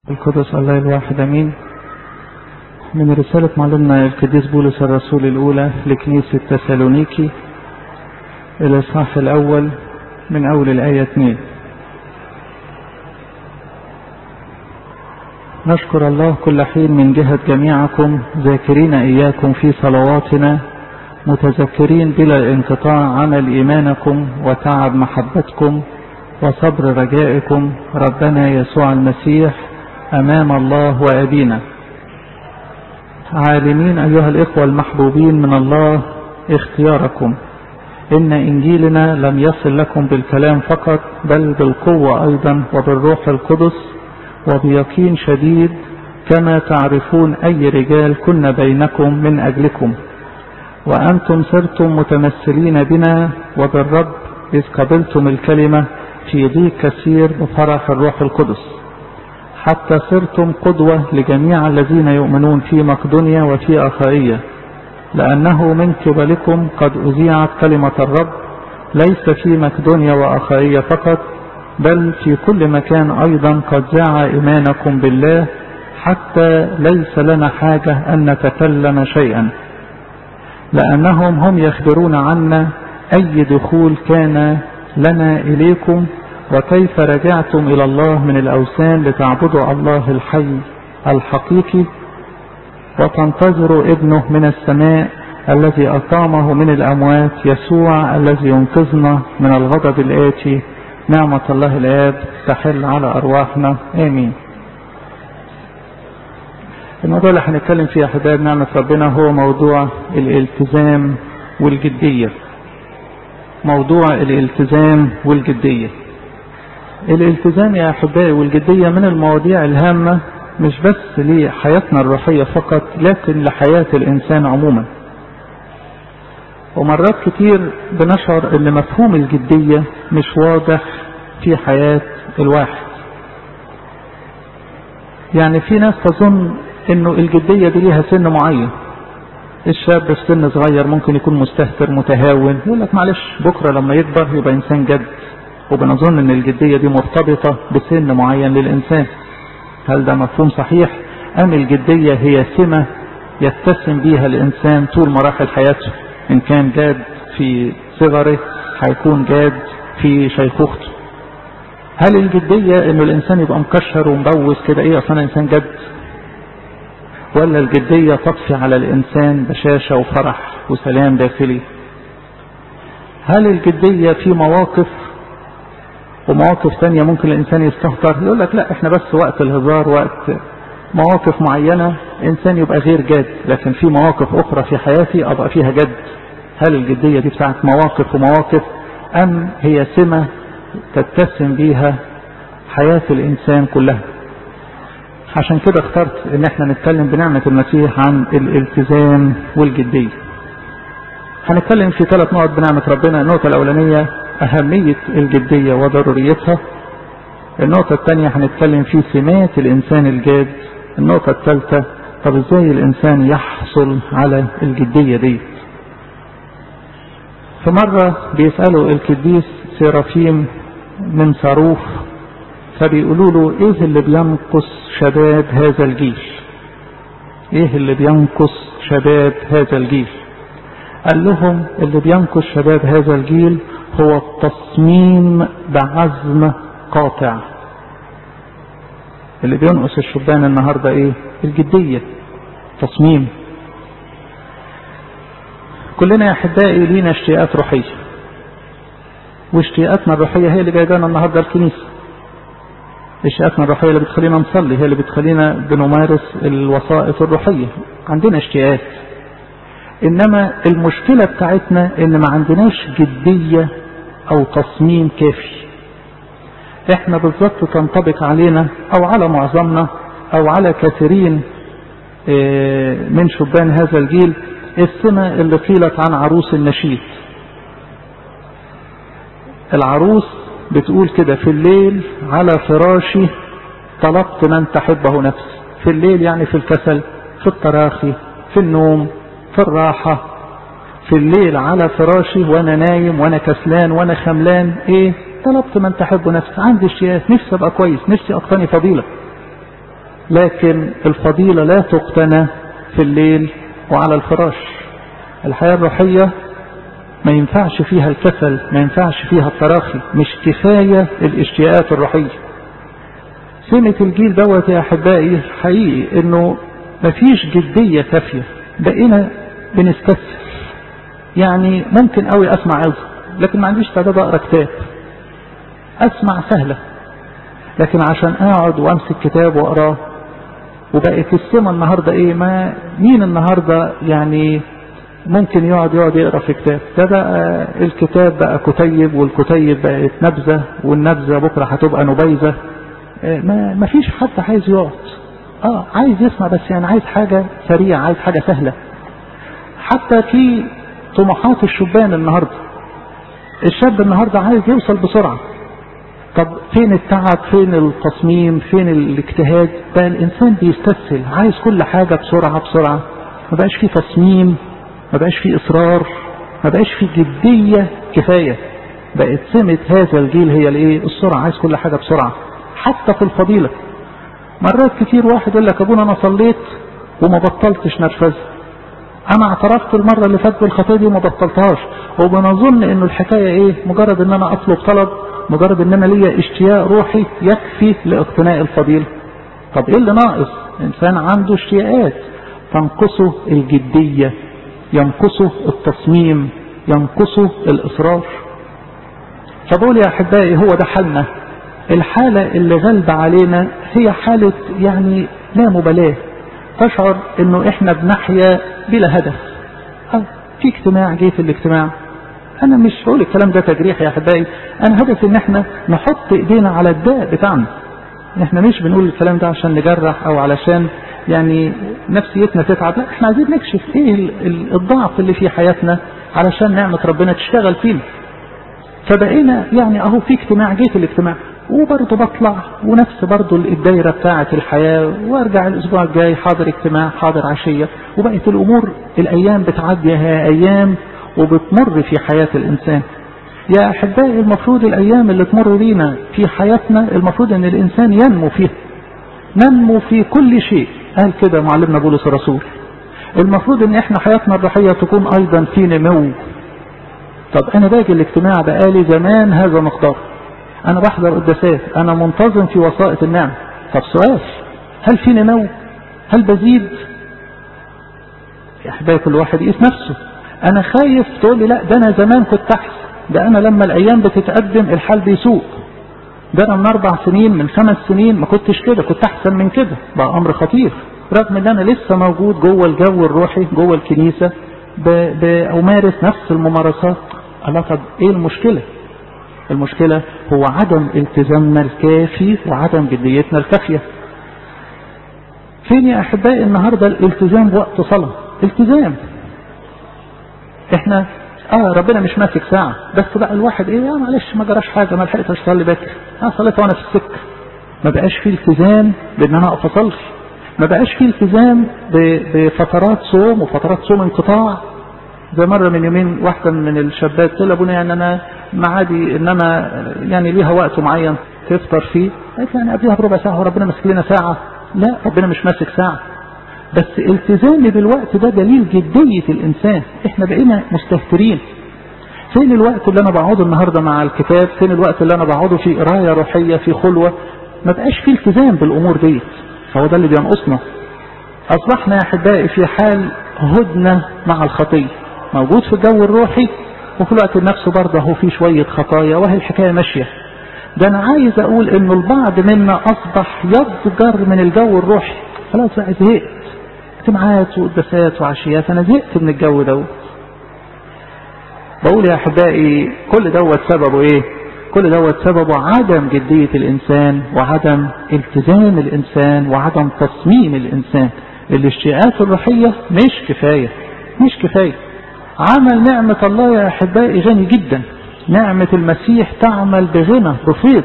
القدس الله الواحد امين. من رسالة معلمنا القديس بولس الرسول الاولى لكنيسة تسالونيكي الاصحاح الاول من اول الاية 2. نشكر الله كل حين من جهة جميعكم ذاكرين اياكم في صلواتنا متذكرين بلا انقطاع عمل ايمانكم وتعب محبتكم وصبر رجائكم ربنا يسوع المسيح امام الله وابينا، عالمين ايها الاخوة المحبوبين من الله اختياركم ان انجيلنا لم يصل لكم بالكلام فقط بل بالقوة ايضا وبالروح القدس وبيقين شديد، كما تعرفون اي رجال كنا بينكم من اجلكم، وانتم صرتم متمثلين بنا وبالرب اذ قبلتم الكلمة في ضيق كثير بفرح الروح القدس، حتى صرتم قدوة لجميع الذين يؤمنون في مقدونيا وفي أخائية، لأنه من قبلكم قد أذيعت كلمة الرب ليس في مقدونيا وأخائية فقط بل في كل مكان أيضا قد ذاع إيمانكم بالله، حتى ليس لنا حاجة أن نتكلم شيئا، لأنهم هم يخبرون عنا أي دخول كان لنا إليكم وكيف رجعتم إلى الله من الأوثان لتعبدوا الله الحي الحقيقي وتنتظروا ابنه من السماء الذي أقامه من الأموات يسوع الذي ينقذنا من الغضب الآتي. نعمة الله الآب تحل على أرواحنا آمين. الموضوع اللي هنتكلم فيه يا أحباب نعمة ربنا هو موضوع الالتزام والجدية. موضوع الالتزام والجدية. الالتزام يا أحبائي والجدية من المواضيع الهامة مش بس لحياتنا الروحية فقط لكن لحياة الإنسان عموما. ومرات كتير بنشعر ان مفهوم الجدية مش واضح في حياة الواحد. يعني في ناس تظن انه الجدية دي ليها سن معين. الشاب في سن صغير ممكن يكون مستهتر متهاون، يقول لك معلش بكرة لما يكبر يبقى انسان جد، وبنظن ان الجدية دي مرتبطة بسن معين للإنسان. هل ده مفهوم صحيح؟ أم الجدية هي سمة يتسم بيها الإنسان طول مراحل حياته؟ إن كان جاد في صغره هيكون جاد في شيخوخته. هل الجدية إنه الإنسان يبقى مكشر ومبوس كده إيه أصلا إنسان جد؟ ولا الجدية تطفي على الإنسان بشاشة وفرح وسلام داخلي؟ هل الجدية في مواقف ومواقف ثانية ممكن الإنسان يستهتر يقول لك لا إحنا بس وقت الهزار وقت مواقف معينة إنسان يبقى غير جاد، لكن في مواقف أخرى في حياتي أبقى فيها جد؟ هل الجدية دي بتاعت مواقف ومواقف أم هي سمة تتسم بيها حياة الإنسان كلها؟ عشان كده اخترت إن احنا نتكلم بنعمة المسيح عن الالتزام والجدية. هنتكلم في 3 نقط بنعمة ربنا. النقطة الأولانية أهمية الجدية وضروريتها. النقطة الثانية هنتكلم في سمات الإنسان الجاد. النقطة الثالثة طب ازاي الإنسان يحصل على الجدية دي. في مرة بيسألوا القديس سيرافيم من صاروخ فبيقولوا له ايه اللي بينقص شباب هذا الجيل؟ ايه اللي بينقص شباب هذا الجيل؟ قال لهم اللي بينقص شباب هذا الجيل هو التصميم بعزم قاطع. اللي بينقص الشبان النهاردة ايه؟ الجدية، تصميم. كلنا يا احبائي لينا اشتياقات روحية، واشتياقاتنا الروحية هي اللي جايبانا النهاردة الكنيسة. اشتياقاتنا الروحية اللي بتخلينا نصلي، هي اللي بتخلينا بنمارس الوسائط الروحية. عندنا اشتياقات، انما المشكلة بتاعتنا ان ما عندناش جدية او تصميم كافي. احنا بالضبط تنطبق علينا او على معظمنا او على كثيرين من شبان هذا الجيل السمة اللي قيلت عن عروس النشيد. العروس بتقول كده في الليل على فراشي طلبت من تحبه نفسي. في الليل يعني في الكسل، في التراخي، في النوم، في الراحة. في الليل على فراشي وانا نايم وانا كسلان وانا خملان ايه؟ طلبت من تحب نفسي. عندي اشتياق، نفسي ابقى كويس، نفسي اقتني فضيلة. لكن الفضيلة لا تقتنى في الليل وعلى الفراش. الحياة الروحية ما ينفعش فيها الكسل، ما ينفعش فيها التراخي، مش كفاية الاشتياقات الروحية. سمة الجيل دوت يا أحبائي حقيقي إنه مفيش جدية كافية، بقينا بنستسهل. يعني ممكن قوي أسمع عظة لكن ما عنديش تعداد أقرأ كتاب. أسمع سهلة لكن عشان أقعد وأمسك كتاب وأقراه. وبقت السمة النهاردة إيه؟ ما مين النهاردة يعني ممكن يقعد يقرأ في كتاب؟ ده بقى الكتاب بقى كتيب، والكتيب بقت نبذة، والنبذة بكرة هتبقى نبيذة. ما فيش حد عايز يقعد. عايز يسمع بس يعني عايز حاجة سريعة، عايز حاجة سهلة. حتى في طموحات الشبان النهاردة، الشاب النهاردة عايز يوصل بسرعة. طب فين التعب؟ فين التصميم؟ فين الاجتهاد؟ بقى الإنسان بيستسهل، عايز كل حاجة بسرعة بسرعة. ما بقاش فيه تصميم، ما بقاش فيه إصرار، ما بقاش فيه جدية كفاية. بقت سمة هذا الجيل هي الايه؟ السرعة، عايز كل حاجة بسرعة. حتى في الفضيلة مرات كتير واحد يقول لك ابونا انا صليت وما بطلتش نرفزه، انا اعترفت المرة اللي فاتت بالخطية دي وما بطلتهاش، وبنظن انه الحكاية ايه؟ مجرد ان انا اطلب طلب، مجرد ان انا ليا اشتياق روحي يكفي لاقتناء الفضيلة. طب ايه اللي ناقص؟ انسان عنده اشتياقات، تنقصه الجدية، ينقصه التصميم، ينقصه الاصرار. فبقول يا احبائي هو ده حالنا. الحالة اللي غلب علينا هي حالة يعني لا مبالاة، تشعر انه احنا بنحيا بلا هدف. في اجتماع، جه في الاجتماع. انا مش بقول الكلام ده تجريح يا احبائي، انا هدف ان احنا نحط ايدينا على الداء بتاعنا. احنا مش بنقول الكلام ده عشان نجرح او علشان يعني نفسيتنا تتعب، لا، احنا عايزين نكشف ايه الضعف اللي في حياتنا علشان نعمة ربنا تشتغل فينا. فبقينا يعني اهو في اجتماع، جه في الاجتماع وبرضه بطلع ونفس برضه الدايرة بتاعة الحياة، وارجع الاسبوع الجاي حاضر اجتماع، حاضر عشية، وبقت الامور الايام بتعديها ايام وبتمر في حياة الانسان. يا احبائي المفروض الايام اللي تمر بينا في حياتنا المفروض ان الانسان ينمو فيها، ننمو في كل شيء. قال كده معلمنا بولس الرسول، المفروض ان احنا حياتنا الروحية تكون ايضا في نمو. طب انا باجي الاجتماع بقالي زمان هذا مقدار، انا بحضر قداسات، انا منتظم في وسائط النعم. طب سؤال، هل في نمو؟ هل بزيد؟ يا احبائي كل واحد يقيس نفسه. انا خايف تقول لي لا ده انا زمان كنت احسن، ده انا لما الايام بتتقدم الحال بيسوء، ده انا من 4 سنين من 5 سنين ما كنتش كده، كنت احسن من كده. بقى امر خطير، رغم ان انا لسه موجود جوه الجو الروحي جوه الكنيسة بأمارس نفس الممارسات. الله، طب ايه المشكلة؟ المشكلة هو عدم التزامنا الكافي وعدم جديتنا الكافية. فين يا احبائي النهاردة الالتزام بوقت صلاة؟ التزام. احنا ربنا مش ماسك ساعة، بس بقى الواحد ايه معلش ما جراش حاجة، ما لحقتش اصلي باكر، صليت وانا في السكة. ما بقاش فيه التزام بان انا اقف اصلي، ما بقاش فيه التزام بفترات صوم وفترات صوم انقطاع. زي مرة من يومين واحدة من الشابات قلت ابونا يعني انا معادي ان انا يعني ليها وقت معين تفطر فيه، قلت يعني قبلها بربع ساعة وربنا ماسك لنا ساعة. لا، ربنا مش ماسك ساعة، بس التزامي بالوقت ده دليل جدية الانسان. احنا بقينا مستهترين. فين الوقت اللي انا بقعده النهاردة مع الكتاب؟ فين الوقت اللي انا بقعده في قراية روحية في خلوة؟ ما بقاش فيه التزام بالامور دي. فهو ده اللي بينقصنا. اصبحنا يا احبائي في حال هدنة مع الخطية، موجود في الجو الروحي وفي الوقت نفسه برضه هو في شوية خطايا، وهي الحكاية ماشية. ده انا عايز اقول انه البعض منا اصبح يضجر من الجو الروحي. خلاص بقى زهقت، اجتماعات وقداسات وعشيات، انا زهقت من الجو دوت. بقول يا احبائي كل دوت سببه ايه؟ كل دوت سببه عدم جدية الانسان وعدم التزام الانسان وعدم تصميم الانسان. الاشتياقات الروحية مش كفاية، مش كفاية. عمل نعمة الله يا احبائي غني جدا، نعمة المسيح تعمل بغنى بفيض.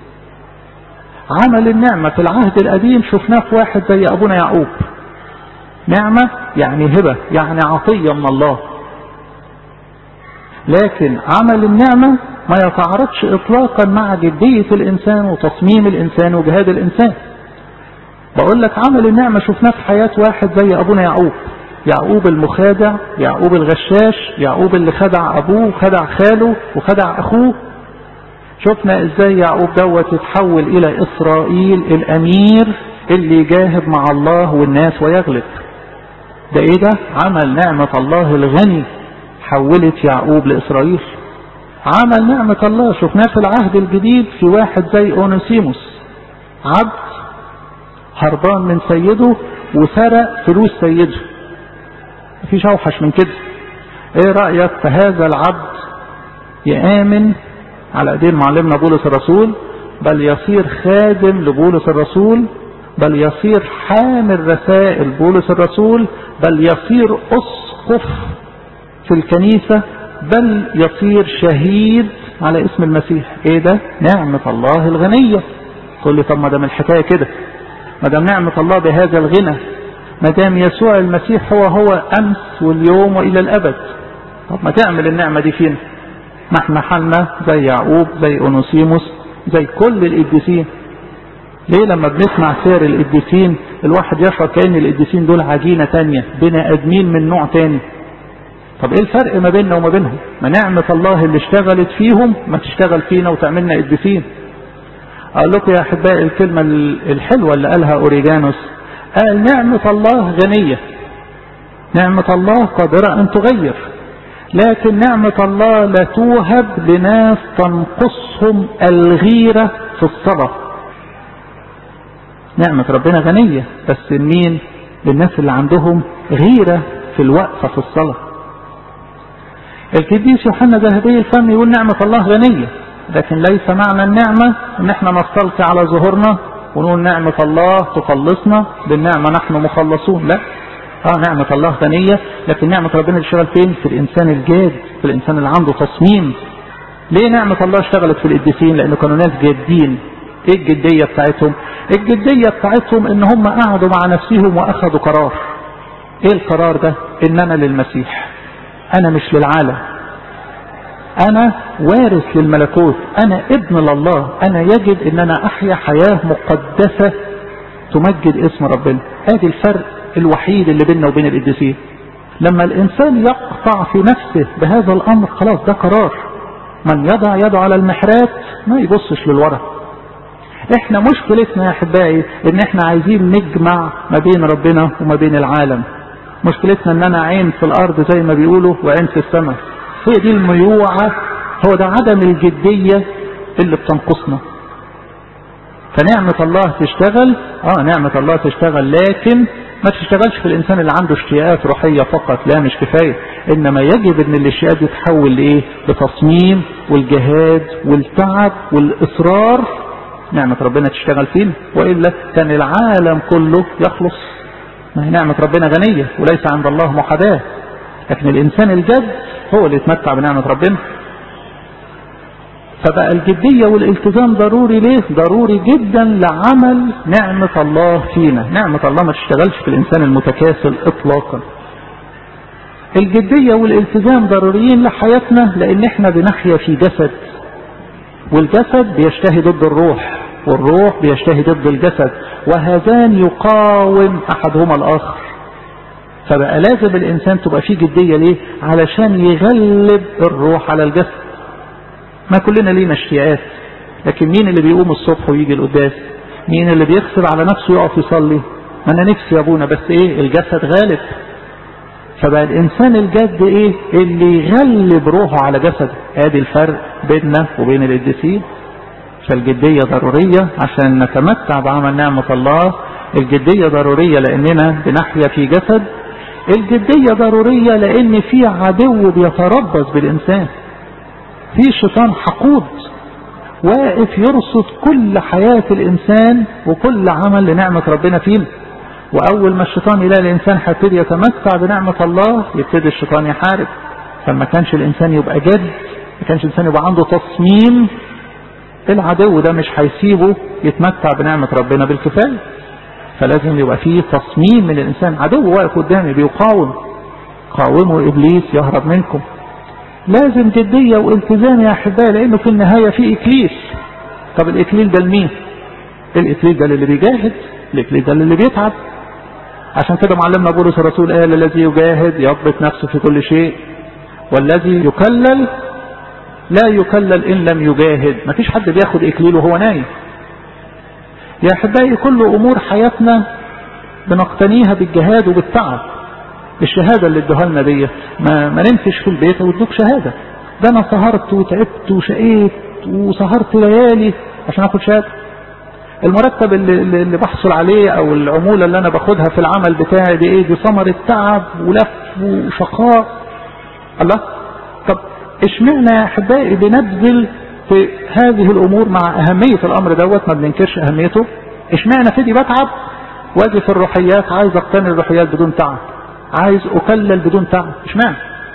عمل النعمة في العهد القديم شفناه في واحد زي ابونا يعقوب، نعمة يعني هبة يعني عطية من الله. لكن عمل النعمة ما يتعارضش اطلاقا مع جدية الانسان وتصميم الانسان وجهاد الانسان. بقول لك عمل النعمة شفناه في حياة واحد زي أبونا يعقوب المخادع، يعقوب الغشاش، يعقوب اللي خدع أبوه وخدع خاله وخدع أخوه. شفنا إزاي يعقوب دوت يتحول إلى إسرائيل الأمير اللي يجاهد مع الله والناس ويغلب. ده إيه ده؟ عمل نعمة الله الغني حولت يعقوب لإسرائيل. عمل نعمة الله شفناه في العهد الجديد في واحد زي أونسيموس، عبد هربان من سيده وسرق فلوس سيده. مفيش أوحش من كده. ايه رأيك في هذا العبد يآمن على ايدين معلمنا بولس الرسول، بل يصير خادم لبولس الرسول، بل يصير حامل رسائل بولس الرسول، بل يصير أسقف في الكنيسة، بل يصير شهيد على اسم المسيح. ايه ده؟ نعمة الله الغنية. تقول لي طب ما دام الحكاية كده، ما دام نعمة الله بهذا الغنى، ما دام يسوع المسيح هو أمس واليوم وإلى الأبد، طب ما تعمل النعمة دي فينا. نحن حالنا زي يعقوب، زي أونسيموس، زي كل القديسين. ليه لما بنسمع سير القديسين الواحد يشعر كأن القديسين دول عجينة تانية، بني آدمين من نوع تاني. طب ايه الفرق ما بيننا وما بينهم؟ ما نعمة الله اللي اشتغلت فيهم ما تشتغل فينا وتعملنا قديسين. اقول لكم يا احبائي الكلمة الحلوة اللي قالها أوريجانوس، قال نعمة الله غنية، نعمة الله قادرة ان تغير، لكن نعمة الله لا توهب لناس تنقصهم الغيرة في الصلاة. نعمة ربنا غنية، بس مين؟ للناس اللي عندهم غيرة في الوقفة في الصلاة. القديس يوحنا ذهبي الفم يقول نعمة الله غنية، لكن ليس معنى النعمة ان احنا نستلقي على ظهورنا ونقول نعمة الله تخلصنا، بالنعمة نحن مخلصون. لا، نعمة الله غنية، لكن نعمة ربنا تشتغل فين؟ في الإنسان الجاد، في الإنسان اللي عنده تصميم. ليه نعمة الله اشتغلت في القديسين؟ لأنه كانوا ناس جادين. ايه الجدية بتاعتهم؟ الجدية بتاعتهم ان هم قعدوا مع نفسهم واخدوا قرار. ايه القرار ده؟ ان انا للمسيح، انا مش للعالم، انا وارث للملكوت، انا ابن لله، انا يجب ان انا احيا حياة مقدسة تمجد اسم ربنا. ادي الفرق الوحيد اللي بيننا وبين القديسين. لما الانسان يقطع في نفسه بهذا الامر، خلاص ده قرار. من يضع يده على المحرات ما يبصش للورا. احنا مشكلتنا يا احبائي ان احنا عايزين نجمع ما بين ربنا وما بين العالم. مشكلتنا ان انا عين في الارض زي ما بيقولوا وعين في السماء. هي دي الميوعة، هو ده عدم الجدية اللي بتنقصنا. فنعمة الله تشتغل، نعمة الله تشتغل، لكن ما تشتغلش في الانسان اللي عنده اشتياقات روحية فقط. لا، مش كفاية. انما يجب ان الاشتياقات دي تتحول لايه؟ لتصميم والجهاد والتعب والاصرار. نعمة ربنا تشتغل فينا، وإلا كان العالم كله يخلص. ما هي نعمة ربنا غنية وليس عند الله محاباة، لكن الإنسان الجد هو اللي يتمتع بنعمة ربنا. فبقى الجدية والالتزام ضروري. ليه؟ ضروري جدا لعمل نعمة الله فينا. نعمة الله ما تشتغلش في الإنسان المتكاسل إطلاقا. الجدية والالتزام ضروريين لحياتنا، لأن احنا بنحيا في جسد، والجسد بيشتهي ضد الروح، والروح بيشتهي ضد الجسد، وهذان يقاوم أحدهما الآخر. فبقى لازم الإنسان تبقى فيه جدية. ليه؟ علشان يغلب الروح على الجسد. ما كلنا لينا اشتياقات، لكن مين اللي بيقوم الصبح ويجي القداس؟ مين اللي بيغصب على نفسه يقف يصلي؟ ما انا نفسي يا ابونا، بس ايه؟ الجسد غالب. فبقى الانسان الجد ايه؟ اللي يغلب روحه على جسده. ادي الفرق بيننا وبين القديسين. فالجدية ضرورية عشان نتمتع بعمل نعمة الله. الجدية ضرورية لاننا بنحيا في جسد. الجدية ضرورية لان في عدو بيتربص بالانسان، في شيطان حقود واقف يرصد كل حياة الإنسان وكل عمل لنعمة ربنا فيه. وأول ما الشيطان يلاقي الإنسان هيبتدي يتمتع بنعمة الله، يبتدي الشيطان يحارب. فما كانش الإنسان يبقى جد، ما كانش الإنسان يبقى عنده تصميم، العدو ده مش هيسيبه يتمتع بنعمة ربنا بالكفاية. فلازم يبقى فيه تصميم من الإنسان. عدو واقف قدامي بيقاوم، قاوموا إبليس يهرب منكم. لازم جدية والتزام يا أحبائي، لأنه في النهاية في إكليل. طب الإكليل ده لمين؟ الإكليل ده اللي بيجاهد، الإكليل ده اللي بيتعب. عشان كده معلمنا بولس الرسول قال الذي يجاهد يضبط نفسه في كل شيء، والذي يكلل لا يكلل إن لم يجاهد. مفيش حد بياخد إكليله وهو نايم. يا أحبائي كل أمور حياتنا بنقتنيها بالجهاد وبالتعب. الشهادة اللي ادوها لنا ديت ما نمتش في البيت وادوك شهادة. ده أنا سهرت وتعبت وشقيت وسهرت ليالي عشان أخد شهادة. المرتب اللي بحصل عليه أو العمولة اللي أنا باخدها في العمل بتاعي دي إيه؟ دي ثمرة تعب ولف وشقاء. الله، طب اشمعنا يا أحبائي بنبذل في هذه الأمور مع أهمية الأمر دوت؟ ما بننكرش أهميته. اشمعنا في دي بتعب واجي في الروحيات عايز اقتني الروحيات بدون تعب، عايز اكلل بدون تعب؟ اشمعنى؟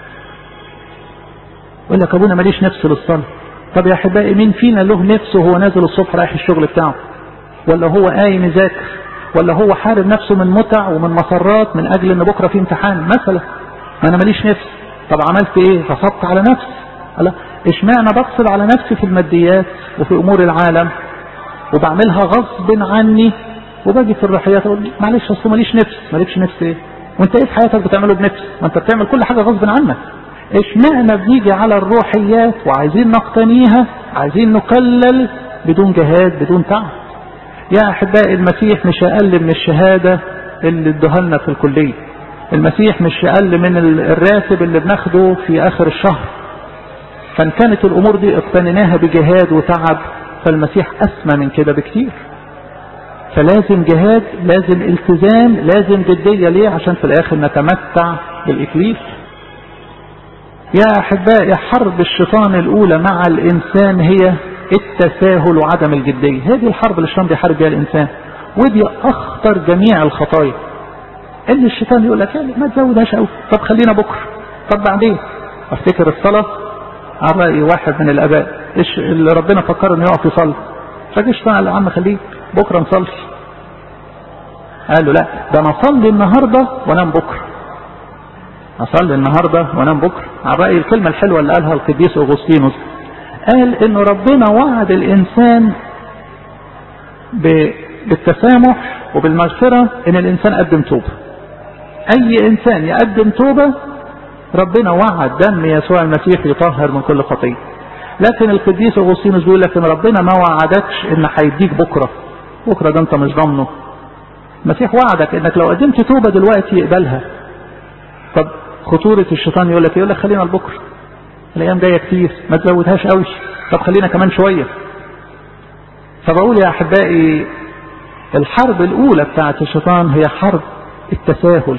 يقول لك ابونا ماليش نفس للصلاه. طب يا احبائي مين فينا له نفسه هو نازل الصبح رايح الشغل بتاعه، ولا هو قايم يذاكر، ولا هو حارب نفسه من متع ومن مسرات من اجل ان بكره في امتحان مثلا؟ ما انا ماليش نفس. طب عملت ايه؟ غصبت على نفسي. الله، اشمعنى بغصب على نفسي في الماديات وفي امور العالم وبعملها غصب عني، وباجي في الروحيات اقول معلش اصل ماليش نفس. مالكش نفس ايه؟ وانت ايه في حياتك بتعمله بنفس؟ ما انت بتعمل كل حاجه غصب عنك. اشمعنى بنيجي على الروحيات وعايزين نقتنيها، عايزين نكلل بدون جهاد بدون تعب؟ يا احبائي المسيح مش اقل من الشهاده اللي ادوها لنا في الكليه. المسيح مش اقل من الراتب اللي بناخده في اخر الشهر. فان كانت الامور دي اقتنيناها بجهاد وتعب، فالمسيح اسمى من كده بكتير. فلازم جهاد، لازم التزام، لازم جدية. ليه؟ عشان في الاخر نتمتع بالاكليل. يا احبائي حرب الشيطان الاولى مع الانسان هي التساهل وعدم الجدية. هذه الحرب اللي الشيطان بيحارب بها الانسان، ودي اخطر جميع الخطايا. ان الشيطان يقول لك ما تزودهاش قوي، طب خلينا بكره، طب بعدين. افتكر الصلاة على رأي واحد من الاباء اللي ربنا فكر انه يقف يصلي، فجيش قال يا عم خليك بكره نصلي. قال له لا، ده انا اصلي النهارده وانام بكره. اصلي النهارده وانام بكره. على راي الكلمه الحلوه اللي قالها القديس اغسطينوس، قال انه ربنا وعد الانسان بالتسامح وبالمغفره ان الانسان قدم توبه. اي انسان يقدم توبه ربنا وعد دم يسوع المسيح يطهر من كل خطيه. لكن القديس اغسطينوس بيقول لك ان ربنا ما وعدكش ان هيديك بكره. بكره ده انت مش ضامنه. المسيح وعدك انك لو قدمت توبه دلوقتي يقبلها. طب خطوره الشيطان يقول لك خلينا لبكره، الايام جايه كتير، ما تزودهاش قوي، طب خلينا كمان شويه. فبقول يا احبائي الحرب الاولى بتاعت الشيطان هي حرب التساهل.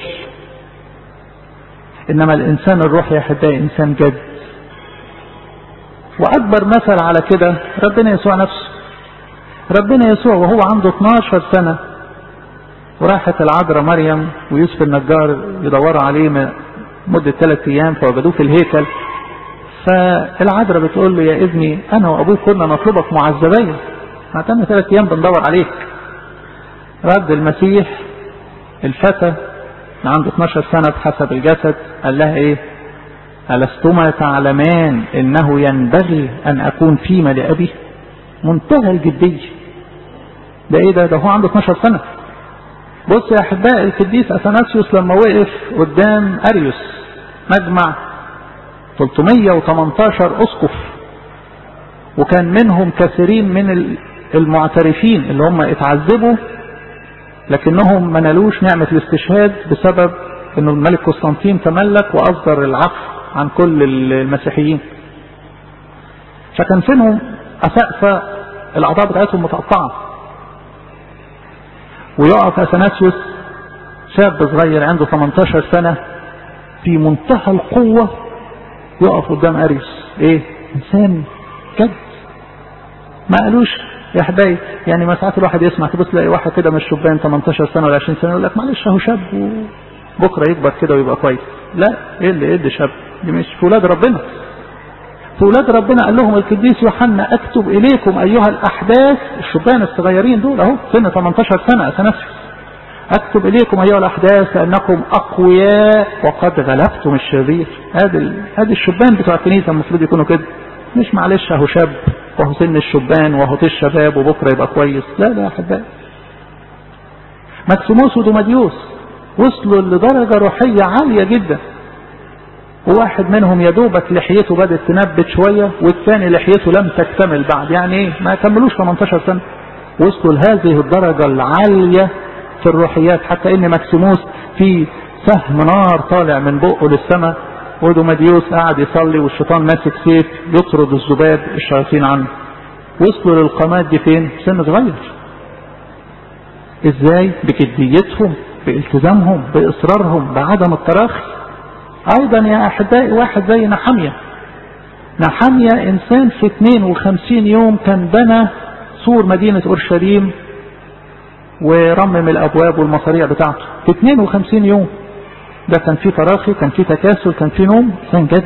انما الانسان الروحي يا احبائي انسان جد. واكبر مثل على كده ربنا يسوع نفسه. ربنا يسوع وهو عنده 12 سنة وراحت العذراء مريم ويوسف النجار يدوروا عليه مدة 3 أيام فوجدوه في الهيكل. فالعذراء بتقول له يا ابني أنا وأبوك كنا نطلبك معذبين، قعدنا 3 أيام بندور عليك. رد المسيح الفتى عنده 12 سنة بحسب الجسد قال لها ايه؟ ألستما تعلمان إنه ينبغي أن أكون فيما لأبي؟ منتهى الجدية. ده ايه ده هو عنده 12 سنة. بص يا احبائي القديس اثناسيوس لما وقف قدام اريوس مجمع 318 اسقف، وكان منهم كثيرين من المعترفين اللي هم اتعذبوا لكنهم ما نالوش نعمة الاستشهاد بسبب انه الملك قسطنطين تملك واصدر العفو عن كل المسيحيين. فكان فيهم اسقفة الاعضاء بتاعتهم متقطعة، ويقف اثناسيوس شاب صغير عنده 18 سنة في منتهى القوة يقف قدام اريوس. ايه؟ انسان جد. ما قالوش يا احبائي يعني ما ساعات الواحد يسمع تبص تلاقي واحد كده من الشبان 18 سنة ولا 20 سنة يقول لك معلش اهو شاب وبكره يكبر كده ويبقى كويس. لا، ايه اللي شاب؟ دي مش في ولاد ربنا. في ولاد ربنا قال لهم القديس يوحنا اكتب اليكم ايها الاحداث. الشبان الصغيرين دول اهو سن 18 سنة اثناسيوس، اكتب اليكم ايها الاحداث لانكم اقوياء وقد غلبتم الشرير. هذه الشبان بتوع الكنيسة المفروض يكونوا كده، مش معلش اهو شاب وهو سن الشبان وهو الشباب وبكره يبقى كويس. لا يا احبائي، مكسيموس ودوماديوس وصلوا لدرجة روحية عالية جدا، وواحد منهم يدوبك لحيته بدأت تنبت شوية، والثاني لحيته لم تكتمل بعد، يعني ايه ما كملوش 18 سنة. وصلوا لهذه الدرجة العالية في الروحيات، حتى ان مكسيموس في سهم نار طالع من بقه للسماء، ودوماديوس قاعد يصلي والشيطان ماسك سيف يطرد الذباب الشياطين عنه. وصلوا للقامات دي فين؟ سن صغير. ازاي؟ بجديتهم، بالتزامهم، باصرارهم، بعدم التراخي. ايضا يا احبائي واحد زي نحمية انسان في 52 يوم كان بنى سور مدينة اورشليم ورمم الابواب والمصاريع بتاعته في 52 يوم. ده كان فيه تراخي، كان فيه تكاسل، كان فيه نوم، كان جد.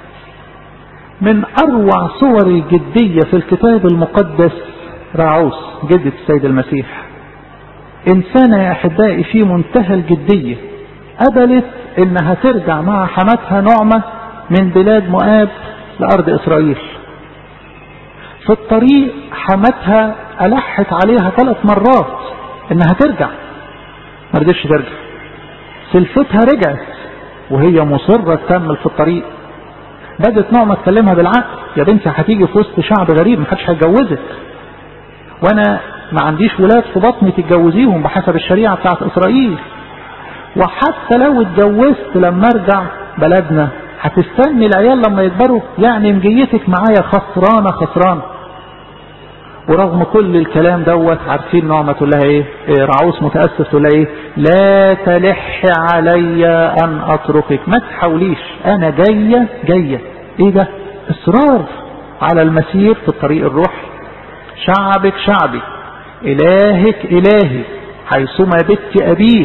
من اروع صور الجدية في الكتاب المقدس راعوس جدة السيد المسيح، انسانة يا احبائي في منتهى الجدية، قبلت انها ترجع مع حماتها نعمة من بلاد مؤاب لارض اسرائيل. في الطريق حماتها ألحت عليها 3 مرات انها ترجع، ما رضتش ترجع. سلفتها رجعت وهي مصرة تكمل في الطريق. بدت نعمة تكلمها بالعقل، يا بنتي هتيجي في وسط شعب غريب محدش هيتجوزك، وانا ما عنديش ولاد في بطني تتجوزيهم بحسب الشريعة بتاعت اسرائيل، وحتى لو اتجوزت لما ارجع بلدنا هتستني العيال لما يكبروا، يعني مجيتك معايا خسرانة. ورغم كل الكلام دوت عارفين نعمة تقول لها ايه؟ رعوس متأسف تقول لها ايه؟ لا تلح علي ان اتركك، ما تحاوليش، انا جاية. ايه ده؟ اصرار على المسير في الطريق الروحي. شعبك شعبي، الهك الهي، حيثما بت ابيت،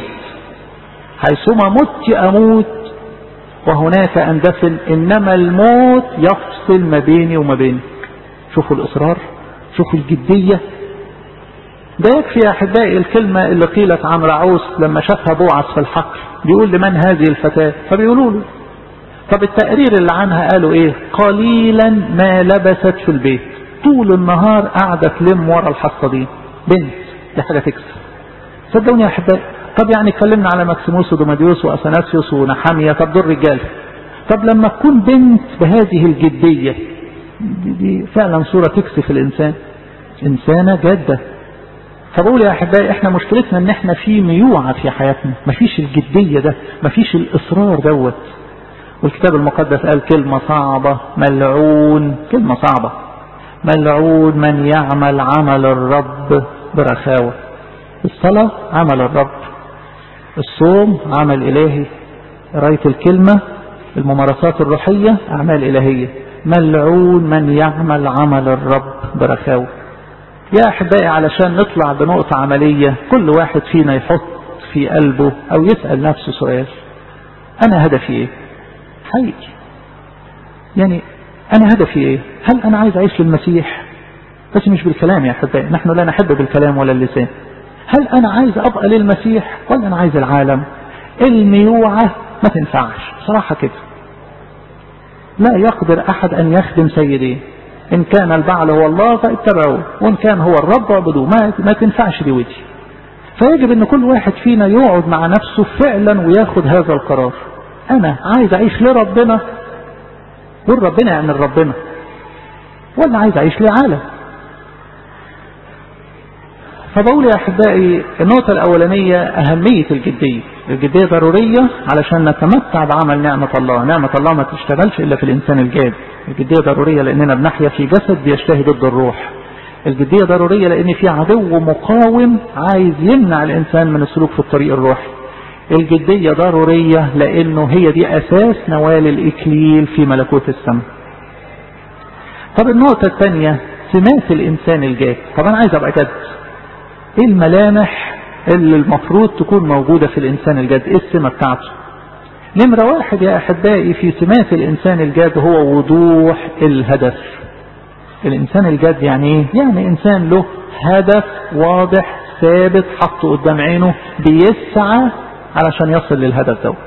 حيثما مت اموت، وهناك اندفن، انما الموت يفصل ما بيني وما بينك. شوفوا الاصرار، شوفوا الجدية. ده يكفي يا احبائي الكلمة اللي قيلت عن رعوس لما شافها بوعز في الحقل، بيقول لمن هذه الفتاة؟ فبيقولوا له. طب التقرير اللي عنها قالوا ايه؟ قليلا ما لبست في البيت، طول النهار قاعدة تلم ورا الحصادين. بنت، دي حاجة تكسب. صدقوني يا احبائي. طب يعني اتكلمنا على مكسيموس ودوماديوس واثناسيوس ونحمية، طب دول رجال. طب لما تكون بنت بهذه الجدية، دي فعلا صورة تكسف الانسان، انسانة جادة. فبقول يا احبائي احنا مشكلتنا ان احنا في ميوعة في حياتنا، مفيش الجدية ده، مفيش الاصرار دوت. والكتاب المقدس قال كلمة صعبة، ملعون، كلمة صعبة، ملعون من يعمل عمل الرب برخاوة. الصلاة عمل الرب، الصوم عمل إلهي، قراية الكلمة، الممارسات الروحية أعمال إلهية. ملعون من يعمل عمل الرب برخاوة. يا أحبائي علشان نطلع بنقطة عملية، كل واحد فينا يحط في قلبه أو يسأل نفسه سؤال: أنا هدفي إيه؟ حقيقي يعني أنا هدفي إيه؟ هل أنا عايز أعيش للمسيح؟ بس مش بالكلام يا أحبائي، نحن لا نحب بالكلام ولا اللسان. هل أنا عايز أبقى للمسيح ولا أنا عايز العالم؟ الميوعة ما تنفعش صراحة كده. لا يقدر أحد أن يخدم سيدين، إن كان البعل هو الله فاتبعوه، وإن كان هو الرب اعبدوه. ما تنفعش دي ودي. فيجب أن كل واحد فينا يقعد مع نفسه فعلا وياخد هذا القرار: أنا عايز أعيش لربنا، والربنا يعني الربنا، ولا عايز أعيش للعالم؟ فبقول يا أحبائي النقطة الأولانية أهمية الجدية. الجدية ضرورية علشان نتمتع بعمل نعمة الله. نعمة الله ما تشتغلش إلا في الإنسان الجاد. الجدية ضرورية لأننا بنحيا في جسد بيشتهي ضد الروح. الجدية ضرورية لأن في عدو مقاوم عايز يمنع الإنسان من السلوك في الطريق الروحي. الجدية ضرورية لأنه هي دي أساس نوال الإكليل في ملكوت السماء. طب النقطة الثانية سمات الإنسان الجاد. طب أنا عايز أبقى جاد، ايه الملامح اللي المفروض تكون موجودة في الانسان الجاد؟ ايه السمة بتاعته؟ نمرة 1 يا احبائي في سمات الانسان الجاد هو وضوح الهدف. الانسان الجاد يعني ايه؟ يعني انسان له هدف واضح ثابت حطه قدام عينه بيسعى علشان يصل للهدف دوت.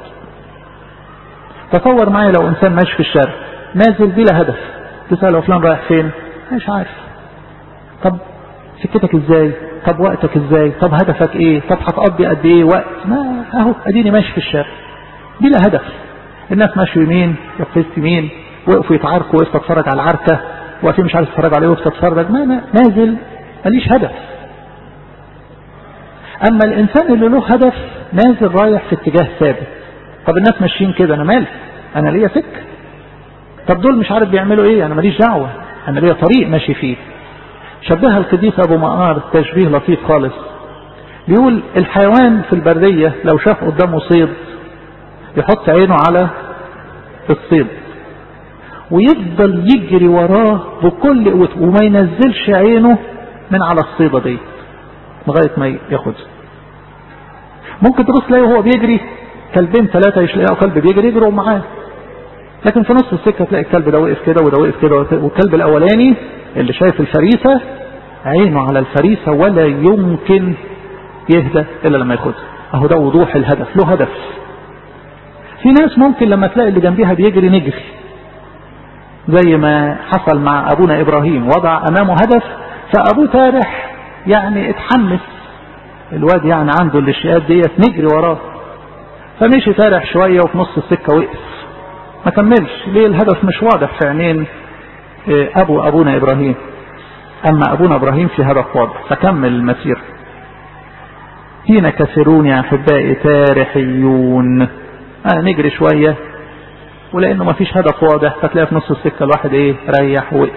تصور معايا لو انسان ماشي في الشارع نازل بلا هدف، تسأله فلان رايح فين؟ مش عارف. طب سكتك ازاي؟ طب وقتك ازاي؟ طب هدفك ايه؟ طب هتقضي قد ايه وقت؟ ما اهو اديني ماشي في الشارع بلا هدف. الناس ماشوا يمين يقفز يمين، وقفوا يتعاركوا، وقفت اتفرج على العركه، وقفين مش عارف اتفرج عليه، وقفت اتفرج، ما نازل ماليش هدف. اما الانسان اللي له هدف نازل رايح في اتجاه ثابت. طب الناس ماشيين كده، انا مالي؟ انا ليا سكه. طب دول مش عارف بيعملوا ايه، انا ماليش دعوه، انا ليا طريق ماشي فيه. شبهها القديس ابو مقار تشبيه لطيف خالص، بيقول الحيوان في البرية لو شاف قدامه صيد يحط عينه على الصيد ويفضل يجري وراه بكل قوته وما ينزلش عينه من على الصيدة دي لغاية ما ياخدها. ممكن تبص تلاقيه وهو بيجري كلبين ثلاثة يلاقوا كلب بيجري يجروا معاه، لكن في نص السكة تلاقي الكلب ده وقف كده وده وقف كده، والكلب الأولاني اللي شايف الفريسة عينه على الفريسة ولا يمكن يهدى إلا لما ياخدها. أهو ده وضوح الهدف، له هدف. في ناس ممكن لما تلاقي اللي جنبيها بيجري نجري، زي ما حصل مع أبونا إبراهيم، وضع أمامه هدف فأبوه تارح يعني اتحمس، الواد يعني عنده الاشياء ديت نجري وراه، فمشي تارح شوية وفي نص السكة وقف ما كملش. ليه؟ الهدف مش واضح في عينين أبونا إبراهيم. أما أبونا إبراهيم في هدف واضح فكمل المسير. فينا كثيرون يا أحبائي تارحيون، نجري شوية ولأنه ما فيش هدف واضح فتلاقي في نص السكة الواحد ريح ووقف.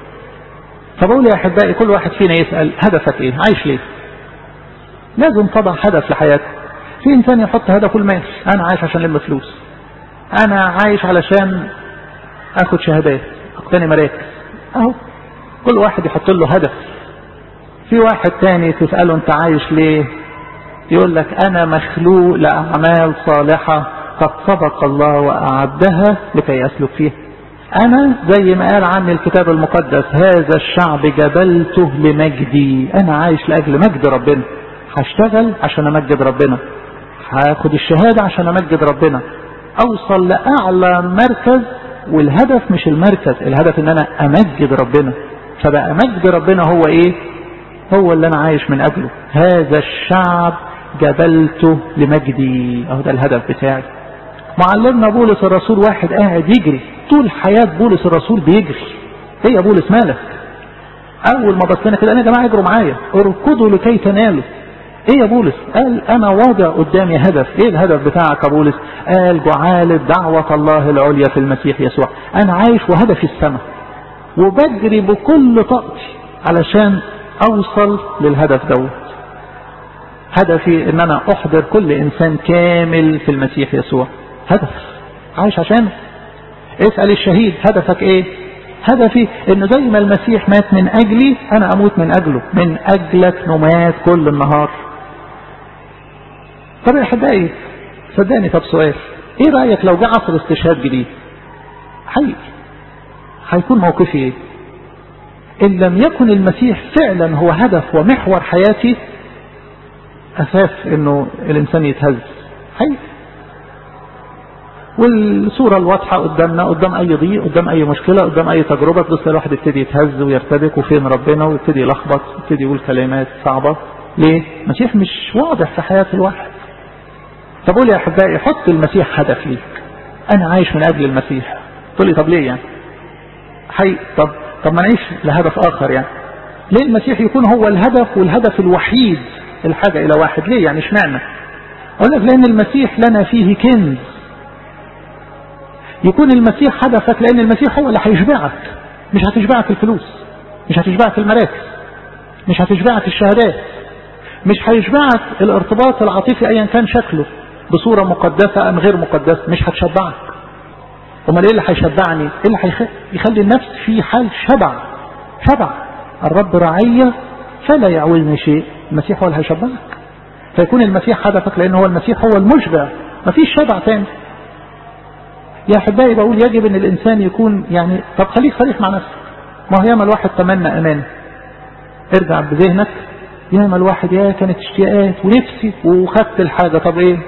فبقول يا أحبائي كل واحد فينا يسأل هدفك ايه؟ عايش ليه؟ لازم طبعا هدف لحياته. في إنسان يحط هدفه المال، أنا عايش عشان لم فلوس، أنا عايش علشان أخد شهادات، أقتني مراكز. أهو كل واحد يحط له هدف. في واحد تاني تسأله أنت عايش ليه؟ يقول لك أنا مخلوق لأعمال صالحة قد سبق الله وأعدها لكي أسلك فيها. أنا زي ما قال عني الكتاب المقدس هذا الشعب جبلته لمجدي، أنا عايش لأجل مجد ربنا، هشتغل عشان أمجد ربنا، هاخد الشهادة عشان أمجد ربنا، أوصل لأعلى مركز. والهدف مش المركز، الهدف إن أنا أمجد ربنا. فبقى مجد ربنا هو إيه؟ هو اللي أنا عايش من أجله. هذا الشعب جبلته لمجدي، أهو ده الهدف بتاعي. معلمنا بولس الرسول واحد قاعد يجري طول حياة بولس الرسول بيجري. ايه يا بولس مالك؟ اول ما بصينا كده انا يا جماعه اجروا معايا اركضوا لكي تنالوا. ايه يا بولس؟ قال انا واضع قدامي هدف. ايه الهدف بتاعك يا بولس؟ قال جعالة دعوة الله العليا في المسيح يسوع. انا عايش وهدفي السماء وبجري بكل طاقتي علشان اوصل للهدف دوت. هدفي ان انا احضر كل انسان كامل في المسيح يسوع. هدف عايش عشان. اسأل الشهيد هدفك ايه؟ هدفي انه زي ما المسيح مات من اجلي انا اموت من اجله، من اجلك نمات كل النهار. طب يا احبائي صدقني، طب سؤال، ايه رأيك لو جاء عصر استشهاد جديد؟ هيكون موقفي ايه؟ ان لم يكن المسيح فعلا هو هدف ومحور حياتي أساس إنه الإنسان يتهز. والصورة الواضحة قدامنا، قدام أي ضيق، قدام أي مشكلة، قدام أي تجربة، تبص الواحد يبتدي يتهز ويرتبك وفين ربنا، ويبتدي يلخبط ويبتدي يقول كلمات صعبة. ليه؟ المسيح مش واضح في حياة الواحد. طب قول يا أحبائي حط المسيح هدف ليك. أنا عايش من أجل المسيح. تقول لي طب ليه يعني؟ طب ما نعيش لهدف آخر يعني. ليه المسيح يكون هو الهدف والهدف الوحيد الحاجة إلى واحد؟ ليه يعني؟ اشمعنى؟ أقول لك لأن المسيح لنا فيه كنز. يكون المسيح هدفك لأن المسيح هو اللي هيشبعك. مش هتشبعك الفلوس، مش هتشبعك المراكز، مش هتشبعك الشهادات، مش هيشبعك الارتباط العاطفي أيا كان شكله بصورة مقدسة أم غير مقدسة، مش هتشبعك. امال ايه اللي هيشبعني؟ ايه اللي يخلي النفس في حال شبع؟ الرب رعية فلا يعوزني شيء. المسيح هو اللي هيشبعك. فيكون المسيح هدفك لأن هو المسيح هو المشبع، مفيش شبع تاني. يا أحبائي بقول يجب أن الإنسان يكون يعني، طب خليك صريح مع نفسك. ما هو ياما الواحد تمنى أمان، ارجع بذهنك، ياما الواحد كانت اشتياقات ونفسي وخدت الحاجة، طب ايه؟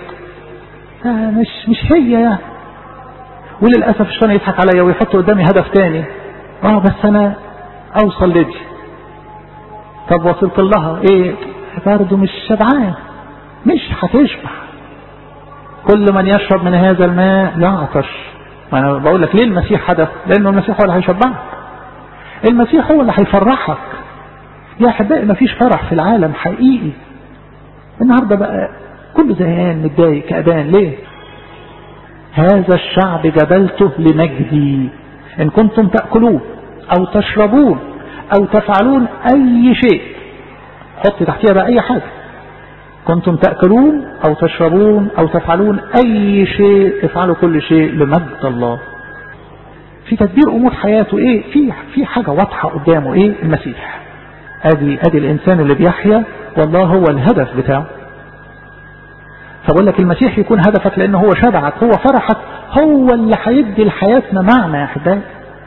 مش هي يعني. وللأسف الشيطان يضحك عليا ويحط قدامي هدف تاني. بس أنا أوصل لدي. طب وصلت لها ايه؟ برضه مش شبعان، مش هتشبع. كل من يشرب من هذا الماء لا عطش. ما انا بقول لك ليه المسيح هدف؟ لانه المسيح هو اللي هيشبعك، المسيح هو اللي هيفرحك. يا احبائي مفيش فرح في العالم حقيقي. النهارده بقى كله زهقان متضايق كأبان. ليه؟ هذا الشعب جبلته لمجدي، ان كنتم تأكلون او تشربون او تفعلون اي شيء، حط تحتيها بقى اي حاجة، كنتم تأكلون او تشربون او تفعلون اي شيء، افعلوا كل شيء لمجد الله. في تدبير امور حياته ايه؟ في حاجة واضحة قدامه، ايه؟ المسيح. ادي الانسان اللي بيحيا والله هو الهدف بتاعه. فبقول لك المسيح يكون هدفك لانه هو شبعك، هو فرحك، هو اللي هيدي لحياتنا معنى. يا احبائي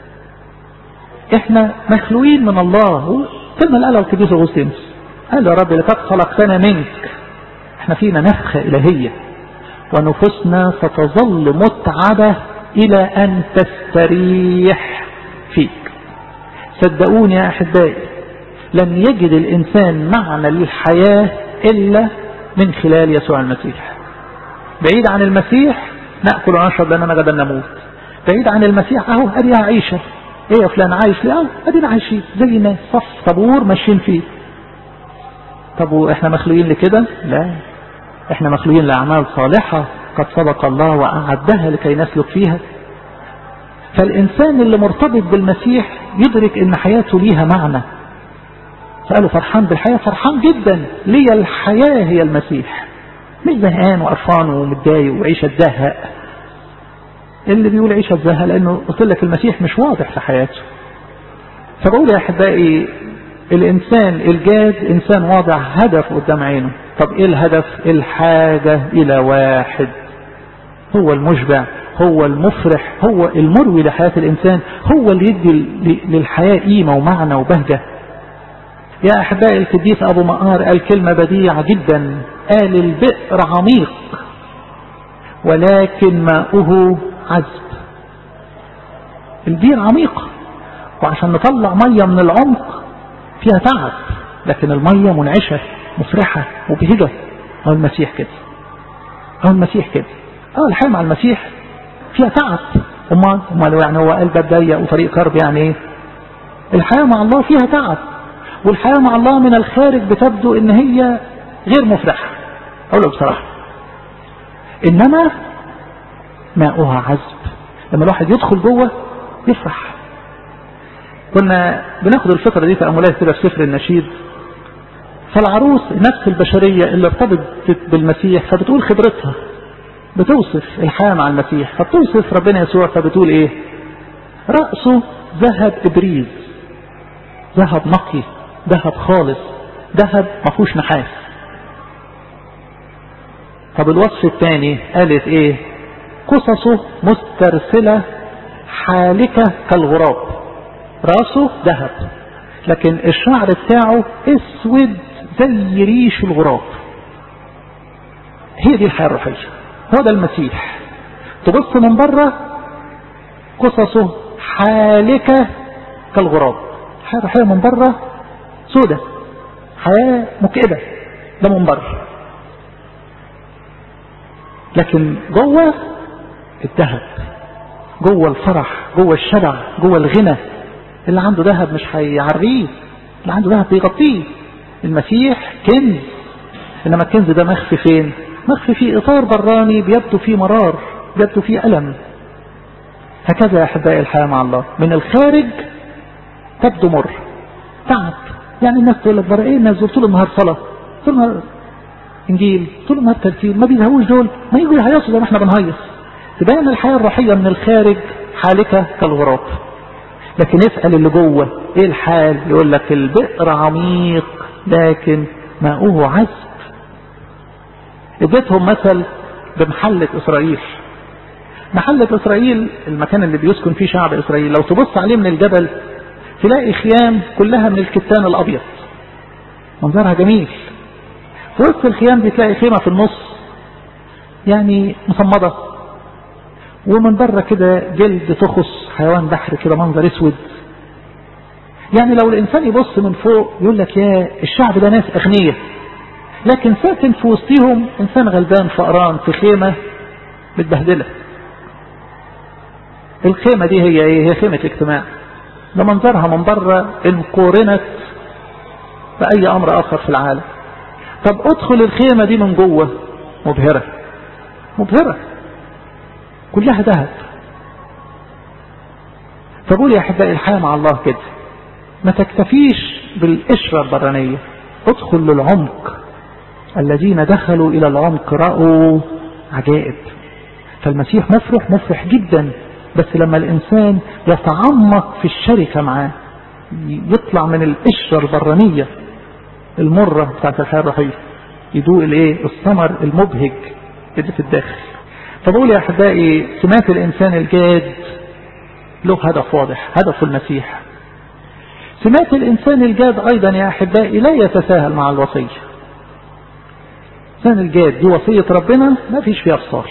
احنا مخلوقين من الله. كلمة اللي قالها القديس أغسطينوس، قال يا رب لقد خلقتنا منك. احنا فينا نفخة إلهية ونفوسنا ستظل متعبة إلى أن تستريح فيك. صدقوني يا أحبائي لن يجد الإنسان معنى للحياة إلا من خلال يسوع المسيح. بعيد عن المسيح نأكل ونشرب لأننا غدا نموت. بعيد عن المسيح اهو اديها عيشة. ايه يا فلان عايش ليه؟ اهو ادينا عايشين زي الناس، صف طابور ماشيين فيه. طب واحنا مخلوقين لكده؟ لا، احنا مخلوقين لأعمال صالحة قد سبق الله وأعدها لكي نسلك فيها. فالإنسان اللي مرتبط بالمسيح يدرك ان حياته ليها معنى. سأله فرحان بالحياة؟ فرحان جدا. ليه؟ الحياة هي المسيح، مش زهقان وقرفان ومتضايق وعيشة زهق. اللي بيقول عيشة زهق لأنه قلت لك المسيح مش واضح في حياته. فبقول يا أحبائي الإنسان الجاد إنسان واضع هدف قدام عينه. طب إيه الهدف؟ الحاجة إلى واحد، هو المشبع، هو المفرح، هو المروي لحياة الإنسان، هو اللي يدي للحياة قيمة ومعنى وبهجة. يا أحبائي القديس أبو مقار قال كلمة بديعة جدا، قال البئر عميق ولكن ماؤه عذب. البئر عميق وعشان نطلع مية من العمق فيها تعب، لكن المية منعشة مفرحة مبهجة. هو المسيح كده، هو المسيح كده. الحياة مع المسيح فيها تعب. امال يعني هو قلب ضيق وطريق كرب يعني ايه؟ الحياة مع الله فيها تعب، والحياة مع الله من الخارج بتبدو ان هي غير مفرحة، اقول بصراحة، انما ماؤها عذب. لما الواحد يدخل جوه يفرح. كنا بناخد الفكرة دي تأملات كده في سفر النشيد. فالعروس نفس البشرية اللي ارتبطت بالمسيح فبتقول خبرتها، بتوصف الحياة مع المسيح، فبتوصف ربنا يسوع فبتقول ايه؟ رأسه ذهب إبريز، ذهب نقي، ذهب خالص، ذهب ما فيهوش نحاس. طب الوصف الثاني قالت ايه؟ قصصه مسترسلة حالكة كالغراب. راسه ذهب لكن الشعر بتاعه اسود زي ريش الغراب. هي دي الحياة الروحية، هو ده المسيح. تبص من بره قصصه حالكة كالغراب. الحياة الروحية من بره سودة، حياة مكئبة، ده من بره. لكن جوه الذهب، جوه الفرح، جوه الشبع، جوه الغنى. اللي عنده ذهب مش هيعريه، اللي عنده ذهب بيغطيه. المسيح كنز، انما الكنز ده مخفي فين؟ مخفي في اطار براني بيبدو فيه مرار، بيبدو فيه ألم. هكذا يا احبائي الحياة مع الله، من الخارج تبدو مر، تعب. يعني الناس تقول لك بره ايه؟ الناس دول طول النهار صلاة، طول النهار انجيل، طول النهار ترتيب، ما بيزهقوش دول، ما يجوا يهيصوا زي ما احنا بنهيص. تبين الحياة الروحية من الخارج حالكة كالغراب. لكن اسأل اللي جوه ايه الحال؟ يقول لك البئر عميق لكن ماؤه عذب. اديتهم مثل بمحلة اسرائيل. محلة اسرائيل المكان اللي بيسكن فيه شعب اسرائيل، لو تبص عليه من الجبل تلاقي خيام كلها من الكتان الابيض، منظرها جميل. في وسط الخيام دي تلاقي خيمة في النص يعني مصمدة، ومن بره كده جلد تخص حيوان بحر كده، منظر اسود. يعني لو الإنسان يبص من فوق يقول لك يا الشعب ده ناس أغنياء، لكن ساكن في وسطهم إنسان غلبان فقران في خيمة متبهدلة. الخيمة دي هي ايه؟ هي خيمة اجتماع، ده منظرها من بره إن قورنت بأي أمر آخر في العالم. طب ادخل الخيمة دي من جوه، مبهرة مبهرة كلها ذهب. فقول يا أحبائي الحياة مع الله كده، ما تكتفيش بالقشرة البرانية، ادخل للعمق. الذين دخلوا إلى العمق رأوا عجائب. فالمسيح مفرح جدا، بس لما الإنسان يتعمق في الشركة معاه، يطلع من القشرة البرانية المرة بتاعت الحياة الروحية، يدوق الايه؟ الثمر المبهج اللي في الداخل. فبقول يا أحبائي سمات الإنسان الجاد له هدف واضح، هدف المسيح. سمات الإنسان الجاد أيضا يا أحبائي لا يتساهل مع الوصية. الإنسان الجاد دي وصية ربنا ما فيش فيها فصال.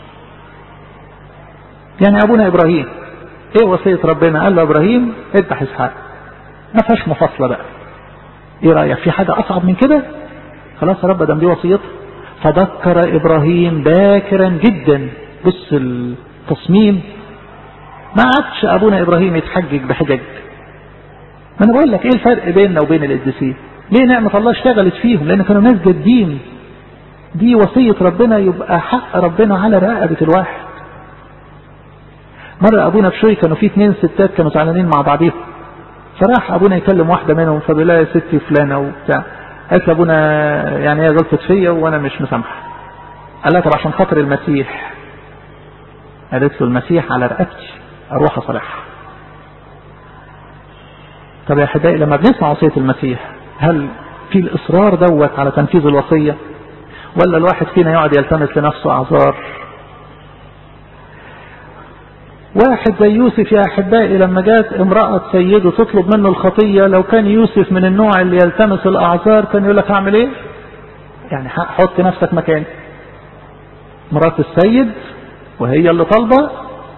يعني أبونا إبراهيم إيه وصية ربنا؟ قال له إبراهيم اذبح إسحاق، ما فيهاش مفاصلة بقى. إيه رأيك في حاجة أصعب من كده؟ خلاص يا رب، ده دي وصيته. فذكر إبراهيم باكرا جدا. بص التصميم، ما عادش أبونا إبراهيم يتحجج بحجج. ما أنا بقول لك إيه الفرق بيننا وبين القديسين؟ ليه نعمة الله اشتغلت فيهم؟ لأن كانوا ناس جادين. دي وصية ربنا، يبقى حق ربنا على رقبة الواحد. مرة أبونا بشوي كانوا فيه 2 ستات كانوا زعلانين مع بعضهم، فراح أبونا يكلم واحدة منهم، فبيقول لها يا ستي فلانة وبتاع. قالت له أبونا يعني هي غلطت فيا وأنا مش مسامحة. قال لها طب عشان خاطر المسيح. قالت له المسيح على رقبتي، أروح أصالحها. طب يا أحبائي لما بنسمع وصية المسيح، هل في الإصرار دوت على تنفيذ الوصية، ولا الواحد فينا يقعد يلتمس لنفسه أعذار؟ واحد زي يوسف يا أحبائي لما جات امرأة سيده تطلب منه الخطية، لو كان يوسف من النوع اللي يلتمس الأعذار كان يقول لك هعمل ايه؟ يعني حط نفسك مكاني، مرات السيد وهي اللي طالبة،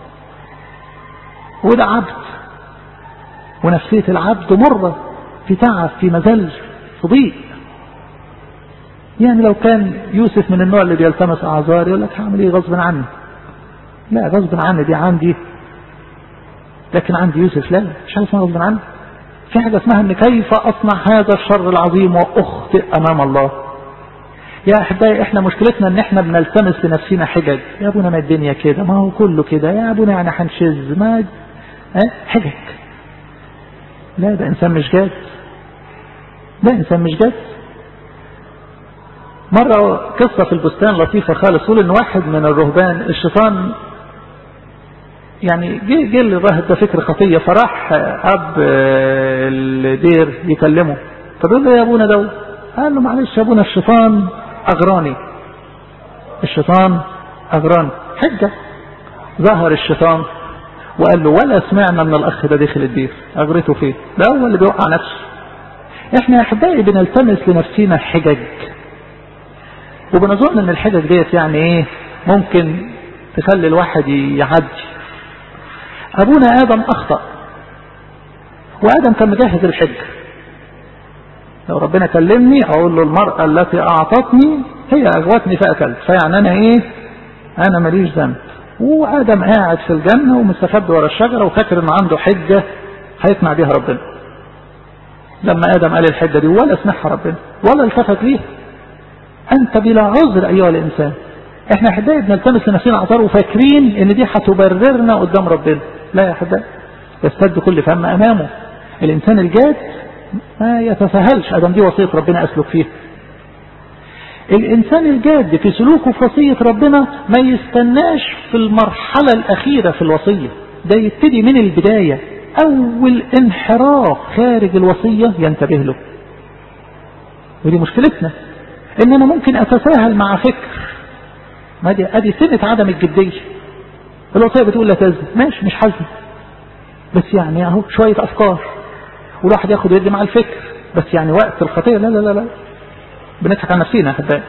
وده عبد، ونفسية العبد مرة، في تعب، في مذل، في ضيق. يعني لو كان يوسف من النوع اللي بيلتمس أعذار يقول لك هعمل ايه غصب عني؟ لا، غصب عني دي عندي، لكن عندي يوسف لا، مش حاجة اسمها غصب عني. في حاجة اسمها ان كيف اصنع هذا الشر العظيم واخطئ امام الله. يا احبائي احنا مشكلتنا ان احنا بنلتمس لنفسنا حجج. يا ابونا ما الدنيا كده، ما هو كله كده، يا ابونا يعني هنشز، ما حجج. لا، ده انسان مش جاد، ده انسان مش جاد. مرة قصة في البستان لطيفة خالص، تقول ان واحد من الرهبان الشيطان يعني جه للراهب ده فكر خطية، فراح اب الدير يكلمه، فبيقول له يا ابونا ده، قال له معلش يا ابونا الشيطان اغراني، الشيطان اغراني. حجة. ظهر الشيطان وقال له ولا سمعنا من الاخ ده داخل الدير، اغرته فيه؟ ده هو اللي بيوقع نفسه. احنا يا احبائي بنلتمس لنفسنا حجج، وبنظن ان الحجج ديت يعني ايه؟ ممكن تخلي الواحد يعدي. ابونا ادم اخطأ، وادم كان مجهز الحج. لو ربنا كلمني اقول له المرأة التي اعطتني هي اغوتني فاكلت، فيعني انا ايه؟ انا ماليش ذنب. وادم قاعد في الجنة ومستخبي ورا الشجرة وفاكر ان عنده حجة هيقنع بيها ربنا. لما ادم قال الحجة دي ولا سمعها ربنا ولا التفت ليها. انت بلا عذر ايها الانسان. احنا احبائي بنلتمس لنفسنا اعذار وفاكرين ان دي هتبررنا قدام ربنا. لا يا احبائي، يستد كل فم امامه. الانسان الجاد ما يتساهلش، ادم دي وصية ربنا اسلك فيها. الانسان الجاد في سلوكه في وصية ربنا ما يستناش في المرحلة الاخيرة في الوصية، ده يبتدي من البداية. اول انحراف خارج الوصية ينتبه له. ودي مشكلتنا، ان انا ممكن اتساهل مع فكر، ما دي ادي سنة عدم الجدية. الوصية بتقول لا تزن، ماشي مش حزن، بس يعني اهو شوية افكار، والواحد ياخد يدي مع الفكر، بس يعني وقت الخطية لا لا لا لا. بنضحك على نفسينا يا احبائي،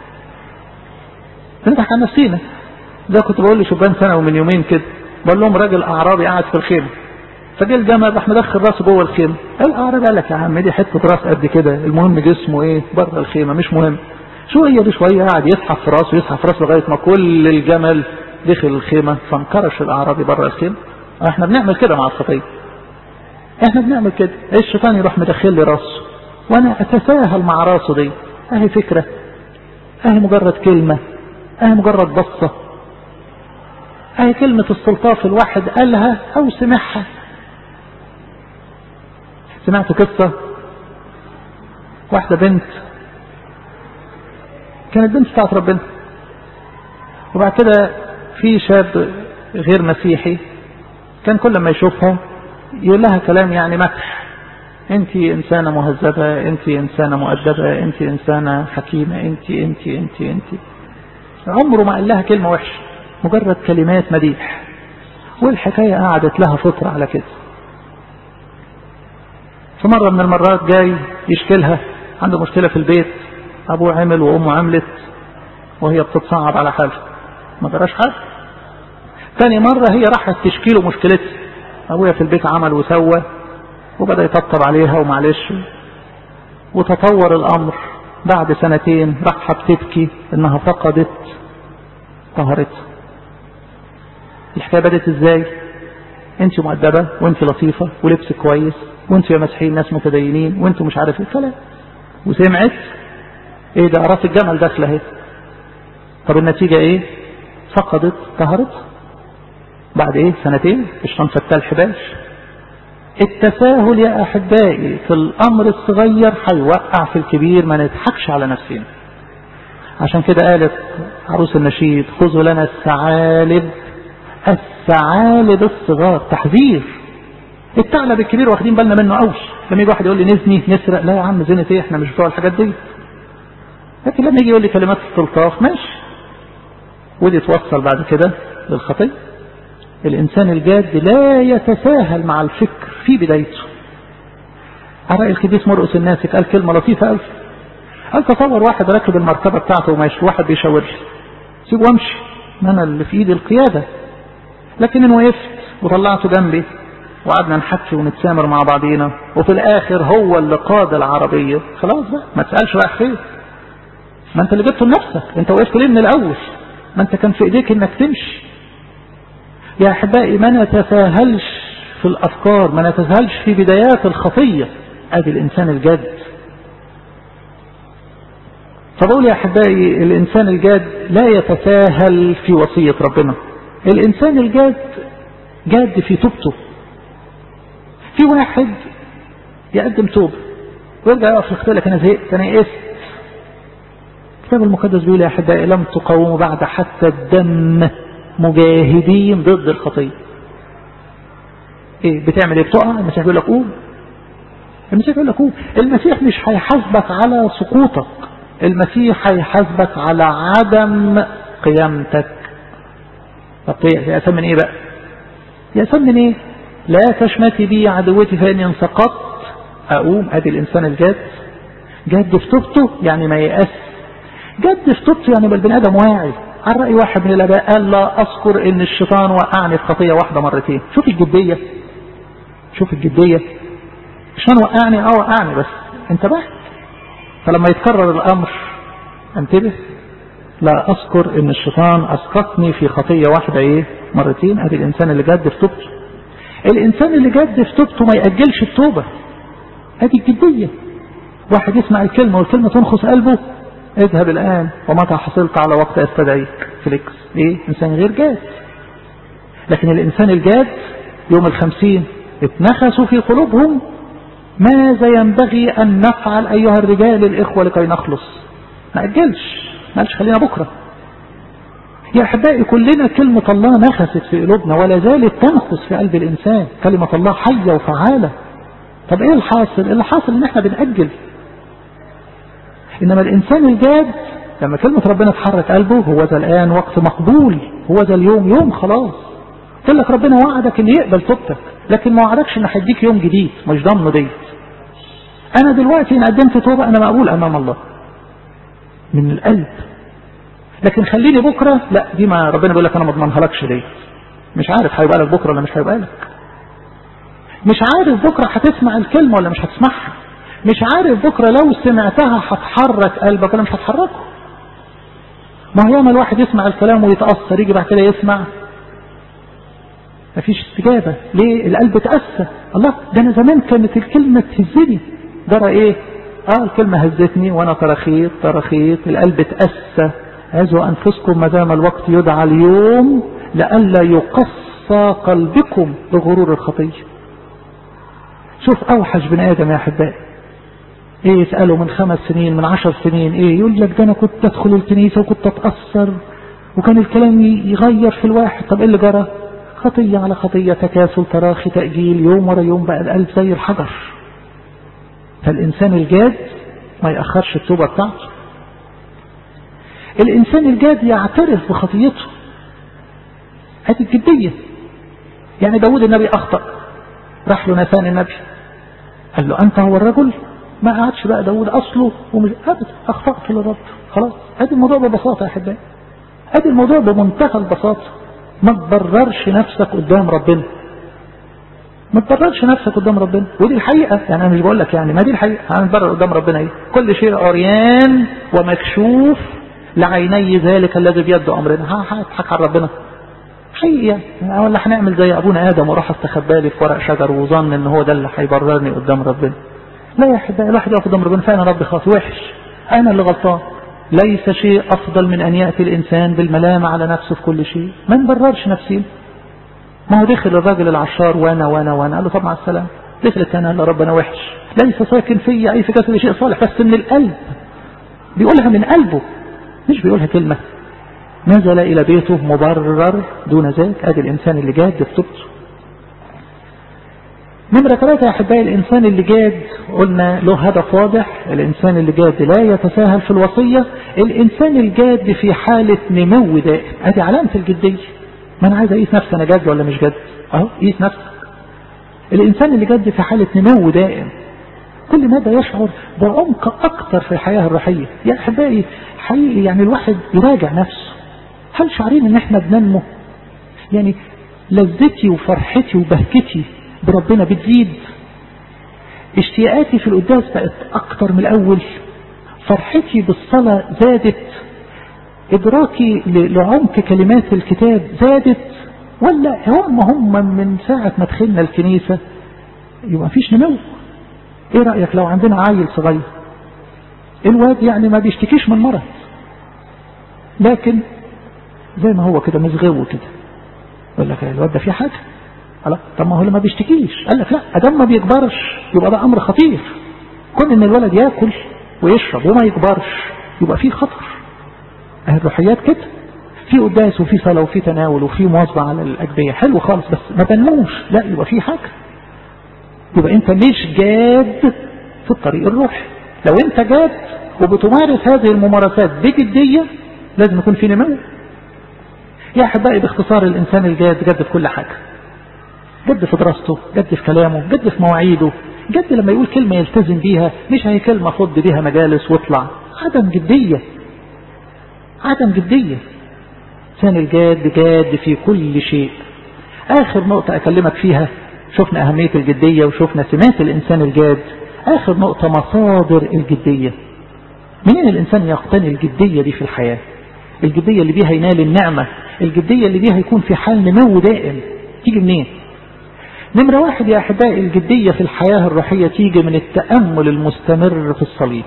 بنضحك على نفسينا. ده كنت بقول لشبان سنة ومن يومين كده، بقول لهم راجل اعرابي قاعد في الخيمة، فجه الجمل راح مدخل راسه جوه الخيمه. الاعرابي قال لك يا عم دي حته راس قد كده، المهم جسمه ايه بره الخيمه، مش مهم. شويه بشويه قاعد يسحب في راسه يسحب في راسه لغايه ما كل الجمل دخل الخيمه، فانكرش الاعرابي بره الخيمه. احنا بنعمل كده مع الخطيه، احنا بنعمل كده. الشيطان يروح مدخل لي راسه وانا اتساهل مع راسه دي، اهي فكره، اهي مجرد كلمه، اهي مجرد بصه، اهي كلمه السلطاف الواحد قالها او سمعها. سمعت قصه واحده بنت كانت بنت بتاعت ربنا، وبعد كده في شاب غير مسيحي كان كل ما يشوفها يقول لها كلام يعني مدح، انت انسانه مهذبه، انت انسانه مؤدبه، انت انسانه حكيمه، انت عمره ما قال لها كلمه وحشه، مجرد كلمات مديح. والحكايه قعدت لها فتره على كده. في مره من المرات جاي يشكلها عنده مشكله في البيت، ابوه عمل وامه عملت وهي بتتصعب على حالها، ما جراش حاجه. ثاني مره هي راحت تشكي له مشكلتها، ابويا في البيت عمل وسوى، وبدأ يطبطب عليها ومعلش، وتطور الأمر. بعد سنتين راح بتبكي إنها فقدت طهارتها. الحكاية بدأت إزاي؟ أنت مؤدبة وأنت لطيفة ولبس كويس وأنت يا مسيحيين ناس متدينين وأنت مش عارف إيه كلام، وسمعت إيه ده راس الجمل داخلة أهي. طب النتيجة إيه؟ فقدت طهارتها. بعد إيه؟ سنتين الشيطان فتال حباش. التساهل يا أحبائي في الأمر الصغير هيوقع في الكبير، ما نضحكش على نفسنا. عشان كده قالت عروس النشيد خذوا لنا الثعالب الصغار، تحذير. الثعلب الكبير واخدين بالنا منه قوي، لما يجي واحد يقول لي نزني نسرق، لا يا عم زينة ايه، احنا مش بتوع الحاجات دي. لكن لما يجي يقول لي كلمات السلطاف ماشي، ودي توصل بعد كده للخطية. الإنسان الجاد لا يتساهل مع الفكر في بدايته. على رأي القديس مرقس الناسك قال كلمة لطيفة قوي، قال تصور واحد راكب المركبة بتاعته وماشي، واحد بيشاور لي سيبه وامشي، ما أنا اللي في إيدي القيادة. لكن إن وقفت وطلعته جنبي وقعدنا نحكي ونتسامر مع بعضينا، وفي الآخر هو اللي قاد العربية، خلاص بقى ما تسألش رايح فين، ما أنت اللي جبته لنفسك، أنت وقفت ليه من الأول؟ ما أنت كان في إيديك إنك تمشي. يا أحبائي ما نتساهلش في الأفكار، ما نتساهلش في بدايات الخطية. أدي الإنسان الجاد. فبقول يا أحبائي الإنسان الجاد لا يتساهل في وصية ربنا. الإنسان الجاد جاد في توبته. في واحد يقدم توبة ويرجع يقف يختار لك أنا زهقت أنا يئست. الكتاب المقدس بيقول يا أحبائي لم تقاوموا بعد حتى الدم مجاهدين ضد الخطية. ايه بتعمل ايه؟ بتقع؟ المسيح يقول لك قوم. المسيح يقول لك قوم. المسيح مش هيحاسبك على سقوطك، المسيح هيحاسبك على عدم قيامتك. طب يأسم من ايه بقى؟ يأسم من ايه؟ لا تشمتي بي عدوتي فإني إن سقطت أقوم. ادي الإنسان الجاد. جد في توبته يعني ما يأس. جد في توبته يعني البني آدم واعي. على رأي واحد من الآباء قال لا أذكر إن الشيطان وقعني في خطية واحدة مرتين. شوف الجدية، شوف الجدية. الشيطان وقعني بس انتبهت. فلما يتكرر الأمر انتبه. لا أذكر إن الشيطان أسقطني في خطية واحدة ايه مرتين. ادي الإنسان اللي جد في توبته. الإنسان اللي جد في توبته ما يأجلش التوبة. ادي الجدية. واحد يسمع الكلمة والكلمة تنخص قلبه، اذهب الآن ومتى حصلت على وقت استدعيك. فليكس ايه؟ انسان غير جاد. لكن الانسان الجاد يوم 50 اتنخسوا في قلوبهم ماذا ينبغي ان نفعل ايها الرجال الاخوة لكي نخلص. ما اجلش، ما قالش خلينا بكرة. يا احبائي كلنا كلمة الله نخست في قلوبنا ولا زالت تنخس في قلب الانسان. كلمة الله حية وفعالة. طب ايه الحاصل؟ اللي حاصل ان احنا بنأجل. إنما الإنسان الجاد لما كلمة ربنا تحرك قلبه، هو ذا الآن وقت مقبول، هو ذا اليوم يوم خلاص. قال لك ربنا وعدك إن يقبل توبتك، لكن ما وعدكش إن هيديك يوم جديد، مش ضامنه ديت. أنا دلوقتي إن قدمت توبة أنا مقبول أمام الله من القلب، لكن خليني بكرة لا، دي ما ربنا بيقول لك أنا ما اضمنها لكش ديت، مش عارف هيبقى لك بكرة ولا مش هيبقى لك. مش عارف بكرة هتسمع الكلمة ولا مش هتسمعها، مش عارف بكرة لو سمعتها هتحرك قلبك ولا مش هتحركه. ما هو ياما الواحد يسمع الكلام ويتأثر، يجي بعد كده يسمع مفيش استجابة. ليه؟ القلب اتأثر. الله، ده انا زمان كانت الكلمة تهزني، جرى ايه؟ الكلمة هزتني وانا ترخيت القلب اتأثر. عزوا انفسكم ما دام الوقت يدعى اليوم لئلا يقصى قلبكم بغرور الخطية. شوف اوحش بني ادم يا احبائي، ايه يسأله من 5 سنين من 10 سنين، ايه يقول لك ده انا كنت ادخل الكنيسة وكنت اتأثر وكان الكلام يغير في الواحد. طب ايه اللي جرى؟ خطية على خطية، تكاسل، تراخي، تأجيل، يوم ورا يوم، بقى القلب زي الحجر. فالإنسان الجاد ما يأخرش التوبة بتاعته. الإنسان الجاد يعترف بخطيته، هذه الجدية. يعني داود النبي أخطأ، راح له ناثان النبي قال له أنت هو الرجل. ما قعدش بقى داود أصله ومش أبدا، أخطأت للرب، خلاص. هذا الموضوع ببساطة يا أحبائي، هذا الموضوع بمنتهى البساطة. ما تبررش نفسك قدام ربنا، ما تبررش نفسك قدام ربنا، ودي الحقيقة. يعني أنا مش بقول لك يعني ما دي الحقيقة، هنبرر قدام ربنا ايه؟ كل شيء عريان ومكشوف لعيني ذلك الذي بيد أمرنا. هضحك على ربنا حقيقة؟ ولا هنعمل زي أبونا آدم وراح استخبى لي في ورق شجر وظن إن هو ده اللي هيبررني قدام ربنا؟ لا يا حبايبي، الواحد يقف قدام ربنا فأنا ربي خاطئ وحش، أنا اللي غلطان. ليس شيء أفضل من أن يأتي الإنسان بالملامة على نفسه في كل شيء. ما نبررش نفسي. ما هو دخل الراجل العشار وانا قال له طب مع السلامة. دخلت انا قال له ربنا وحش، ليس ساكن فيا اي في جسد شيء صالح، بس من القلب، بيقولها من قلبه مش بيقولها كلمة. نزل الى بيته مبرر دون ذلك. ادي الانسان اللي جاد في توبته. نمرة 3 يا احبائي، الانسان اللي جاد قلنا له هدف واضح. الانسان اللي جاد لا يتساهل في الوصية. الانسان الجاد في حالة نمو دائم. ادي علامة الجدية. ما انا عايز اقيس نفسي، انا جد ولا مش جد؟ اهو قيس نفسك. الانسان اللي جد في حالة نمو دائم، كل مدى يشعر بعمق اكتر في الحياة الروحية. يا احبائي حقيقي يعني الواحد يراجع نفسه، هل شعرين ان احنا بننمو؟ يعني لذتي وفرحتي وبهجتي بربنا بتزيد، اشتياقاتي في القداس بقت اكتر من الاول، فرحتي بالصلاة زادت، ادراكي لعمق كلمات الكتاب زادت، ولا هم من ساعة ما دخلنا الكنيسة يبقى مفيش نمو؟ ايه رأيك لو عندنا عيل صغير، الواد يعني ما بيشتكيش من مرض، لكن زي ما هو كده مزغو كده، يقول لك الواد ده فيه حاجة. طب ما هو اللي ما بيشتكيش، قال لك لا، ادام ما بيكبرش يبقى ده امر خطير. كون ان الولد ياكل ويشرب وما يكبرش يبقى فيه خطر. الروحيات كده، في قداس وفي صلاة وفي تناول وفي مواظبة على الأجبية، حلو خالص، بس ما تنموش، لا يبقى في حاجة، يبقى انت مش جاد في الطريق الروحي. لو انت جاد وبتمارس هذه الممارسات بجدية لازم يكون في نمو. يا أحبائي باختصار، الإنسان الجاد جد في كل حاجة، جد في دراسته، جد في كلامه، جد في مواعيده، جد لما يقول كلمة يلتزم بيها، مش هي كلمة فض بيها مجالس واطلع. عدم جدية. الإنسان الجاد جاد في كل شيء. آخر نقطة أكلمك فيها، شفنا أهمية الجدية وشفنا سمات الإنسان الجاد. آخر نقطة مصادر الجدية. منين الإنسان يقتني الجدية دي في الحياة؟ الجدية اللي بيها ينال النعمة، الجدية اللي بيها يكون في حال نمو دائم، تيجي منين؟ نمرة 1 يا أحبائي، الجدية في الحياة الروحية تيجي من التأمل المستمر في الصليب.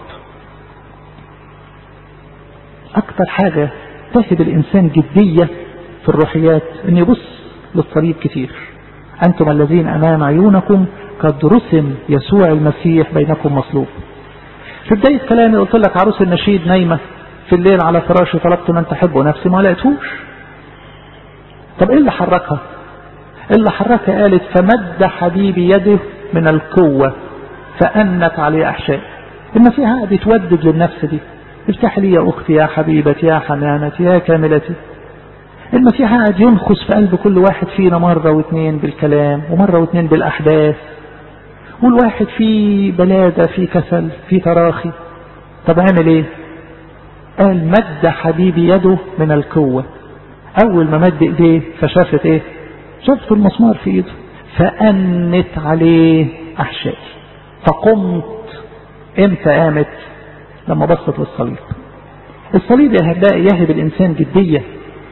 أكتر حاجة تهب الإنسان جدية في الروحيات أن يبص للصليب كتير. أنتم الذين أمام عيونكم قد رسم يسوع المسيح بينكم مصلوب. في بداية كلامي قلت لك عروس النشيد نايمة في الليل على فراشي، طلبت من تحبه نفسي ما لقيتهوش. طب إيه اللي حركها؟ اللي حركها قالت فمد حبيبي يده من القوة فأنت عليه أحشاء. المسيح قاعد يتودد للنفس دي، افتح لي يا أختي يا حبيبتي يا حنانتي يا كاملتي. المسيح قاعد ينخس في قلب كل واحد فينا مرة واثنين بالكلام ومرة واثنين بالأحداث، والواحد فيه بلادة، فيه كسل، فيه تراخي. طب عمل ايه؟ قال مد حبيبي يده من القوة. أول ما مد إيديه فشافت ايه؟ شافت المسمار في ايده، فأنت عليه أحشائي. فقمت. امتى قامت؟ لما بصت للصليب. الصليب يا أحبائي يهب الإنسان جدية.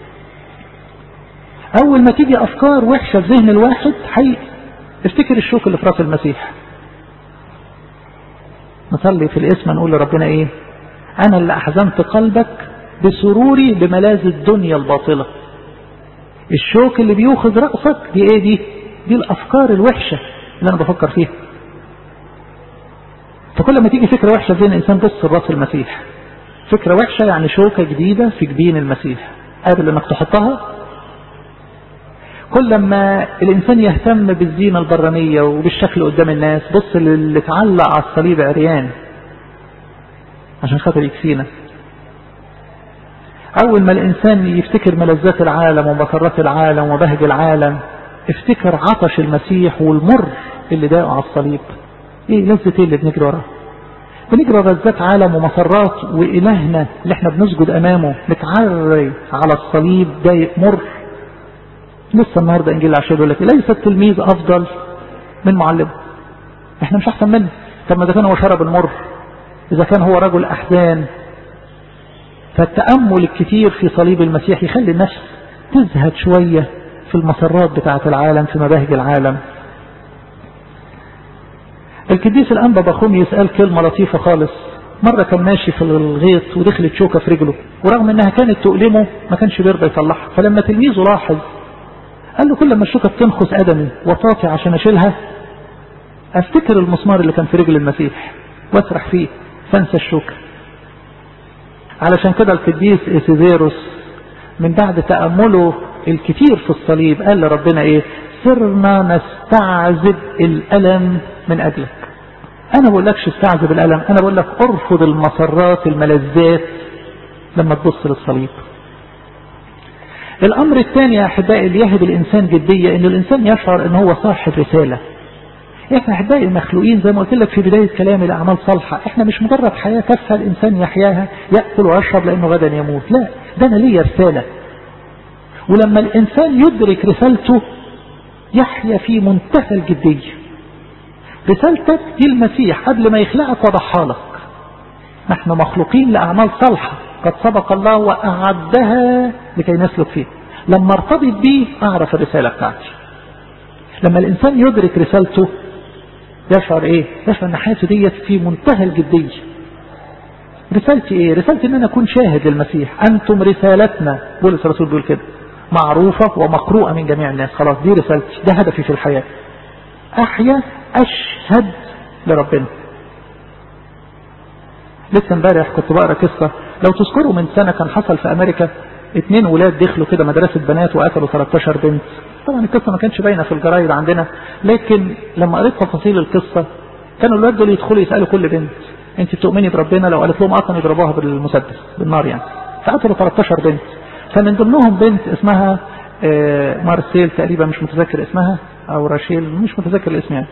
أول ما تيجي أفكار وحشة في ذهن الواحد حقيقي افتكر الشوك اللي في راس المسيح. نصلي في الاسم نقول لربنا ايه؟ أنا اللي أحزنت قلبك بسروري بملاذ الدنيا الباطلة. الشوك اللي بيوخذ رأسك دي ايه؟ دي الأفكار الوحشة اللي أنا بفكر فيها. فكل ما تيجي فكرة وحشة في ذهن الإنسان بص لراس المسيح. فكرة وحشة يعني شوكة جديدة في جبين المسيح قابل انك تحطها. كل ما الإنسان يهتم بالزينة البرانية وبالشكل قدام الناس بص اللي اتعلق على الصليب عريان عشان خاطر يكفينا. أول ما الإنسان يفتكر ملذات العالم ومسرات العالم وبهج العالم افتكر عطش المسيح والمر اللي داقه على الصليب. ايه لذة ايه اللي بنجري وراها؟ بنجري ورا لذات عالم ومسرات، وإلهنا اللي احنا بنسجد أمامه متعري على الصليب دايق مر. لسه النهارده انجيل العشاء بيقول لك ليس التلميذ افضل من معلمه. احنا مش احسن منه. طب ما اذا كان هو شرب المر، اذا كان هو رجل احزان. فالتامل الكتير في صليب المسيح يخلي النفس تزهد شويه في المسرات بتاعه العالم، في مباهج العالم. القديس الانبا بخوميوس قال كلمه لطيفه خالص. مره كان ماشي في الغيط ودخلت شوكه في رجله، ورغم انها كانت تؤلمه ما كانش بيرضى يطلعها. فلما تلميذه لاحظ قال له كل ما الشوكة بتنخس قدمي وطاطي عشان اشيلها افتكر المسمار اللي كان في رجل المسيح واسرح فيه فانسى الشوكة. علشان كده القديس إيسيزيروس من بعد تأمله الكتير في الصليب قال لربنا ايه؟ صرنا نستعذب الألم من أجلك. انا بقولكش استعذب الألم، انا بقولك ارفض المسرات الملذات لما تبص للصليب. الأمر الثاني يا أحبائي اللي يهب الإنسان جدية إنه الإنسان يشعر إن هو صاحب رسالة. إحنا أحبائي المخلوقين زي ما قلت لك في بداية كلامي لأعمال صالحة، إحنا مش مجرد حياة تافهة الإنسان يحياها يأكل ويشرب لأنه غدا يموت، لا، ده أنا ليا رسالة. ولما الإنسان يدرك رسالته يحيا في منتهى الجدية. رسالتك دي المسيح قبل ما يخلقك وضحها لك. نحن مخلوقين لأعمال صالحة قد سبق الله وأعدها لكي نسلك فيه. لما ارتبط بيه أعرف الرسالة بتاعتي. لما الإنسان يدرك رسالته يشعر إيه؟ يشعر أن حياته ديت في منتهى الجدية. رسالتي إيه؟ رسالتي أن أنا أكون شاهد للمسيح. أنتم رسالتنا، بولس الرسول بيقول كده، معروفة ومقروءة من جميع الناس. خلاص دي رسالتي، ده هدفي في الحياة. أحيا أشهد لربنا. لسه امبارح كنت بقرا قصه، لو تذكروا من سنه كان حصل في امريكا 2 ولاد دخلوا كده مدرسه بنات وقتلوا 13 بنت. طبعا القصه ما كانتش باينه في الجرايد عندنا، لكن لما قريت تفاصيل القصه كانوا الولاد دول يدخلوا يسالوا كل بنت انت بتؤمني بربنا؟ لو قالت لهم كانوا يضربوها بالمسدس بالنار يعني. فقتلوا 13 بنت. فمن ضمنهم بنت اسمها مارسيل تقريبا، مش متذكر اسمها، او راشيل، مش متذكر الاسم يعني.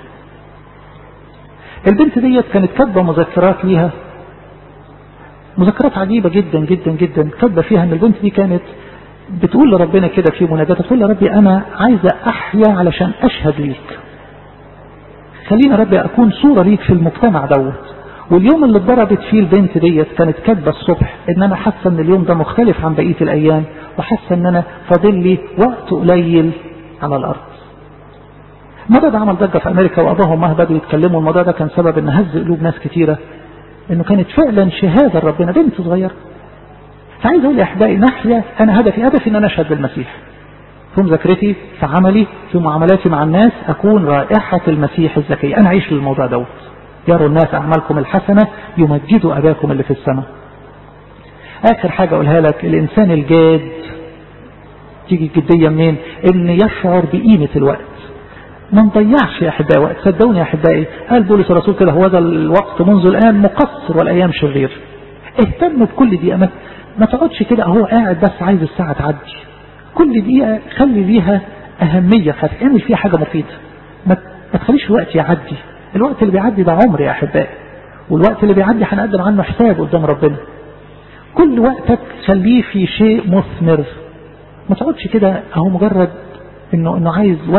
البنت ديت كانت كاتبه مذكرات ليها، مذكرات عجيبة جدا جدا جدا. كاتبه فيها ان البنت دي كانت بتقول لربنا كده في مناجاتها، تقول يا ربي انا عايزة احيا علشان اشهد ليك. خلينا ربي اكون صورة ليك في المجتمع دوت. واليوم اللي اتضربت فيه البنت ديت كانت كاتبه الصبح ان انا حاسة ان اليوم ده مختلف عن بقية الايام، وحاسة ان انا فاضل لي وقت قليل على الارض. الموضوع ده عمل ضجة في امريكا، واباهم وامها بدوا يتكلموا. الموضوع ده كان سبب ان هز قلوب ناس كتيرة، انه كانت فعلا شهادة ربنا، بنت صغيرة. فعايز اقول يا احبائي نحيا. انا هدفي ان انا اشهد بالمسيح في مذاكرتي، في عملي، في معاملاتي مع الناس، اكون رائحة المسيح الزكية. انا عايش للموضوع دوت. يروا الناس اعمالكم الحسنة يمجدوا اباكم اللي في السماء. اخر حاجة اقولها لك، الانسان الجاد تيجي الجدية منين؟ ان يشعر بقيمة الوقت. ما نضيعش يا احبائي وقت. صدقوني يا احبائي، قال بولس الرسول كده، هو ذا الوقت منذ الان مقصر والايام شرير. اهتم بكل دقيقة، ما تقعدش كده اهو قاعد بس عايز الساعة تعدي. كل دقيقة خلي ليها اهمية، هتعمل فيها حاجة مفيدة. ما تخليش الوقت يعدي. الوقت اللي بيعدي ده عمر يا احبائي، والوقت اللي بيعدي هنقدم عنه حساب قدام ربنا. كل وقتك خليه في شيء مثمر. ما تقعدش كده اهو مجرد انه عايز وقت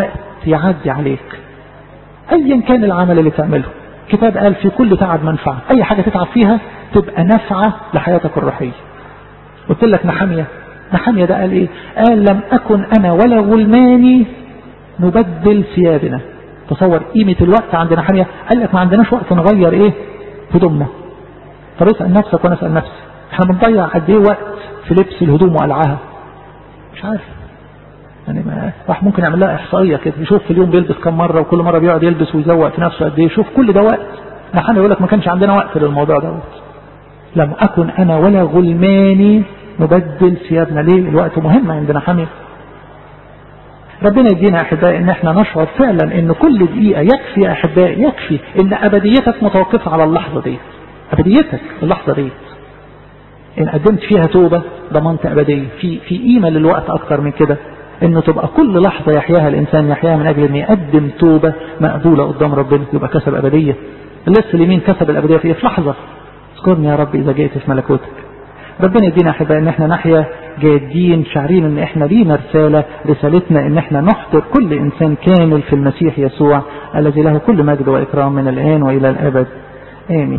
يعدي عليك ايا كان العمل اللي تعمله. كتاب قال في كل تعب منفعة، اي حاجة تتعب فيها تبقى نفعة لحياتك الروحية. قلت لك نحمية ده قال ايه؟ قال لم اكن انا ولا غلماني نبدل ثيابنا. تصور قيمة الوقت عند نحمية. قال لك ما عندناش وقت نغير ايه هدومنا. طب اسأل نفسك وانا اسأل نفسي، احنا بنضيع قد ايه وقت في لبس الهدوم وقلعها؟ مش عارف يعني. ما واحد ممكن يعمل لها احصائيه كده، يشوف في اليوم بيلبس كم مره، وكل مره بيقعد يلبس ويزوق في نفسه قد ايه. شوف كل ده وقت. نحن يقول لك ما كانش عندنا وقت للموضوع دوت. لم اكن انا ولا غلماني نبدل ثيابنا. ليه؟ الوقت مهم عندنا حمية. ربنا يدينا احبائي ان احنا نشعر فعلا ان كل دقيقه يكفي يا احبائي، يكفي ان ابديتك متوقفه على اللحظه دي. ابديتك اللحظه دي ان قدمت فيها توبه ضمنت ابديه. في قيمه للوقت اكتر من كده، انه تبقى كل لحظة يحياها الانسان يحياها من اجل ان يقدم توبة مقبولة قدام ربنا، يبقى كسب ابدية. اللص اليمين كسب الابدية في لحظة. اذكرني يا رب اذا جئت في ملكوتك. ربنا يدينا احبائي ان احنا نحيا جادين شاعرين ان احنا لينا رسالتنا ان احنا نحضر كل انسان كامل في المسيح يسوع الذي له كل مجد واكرام من الان والى الابد. امين.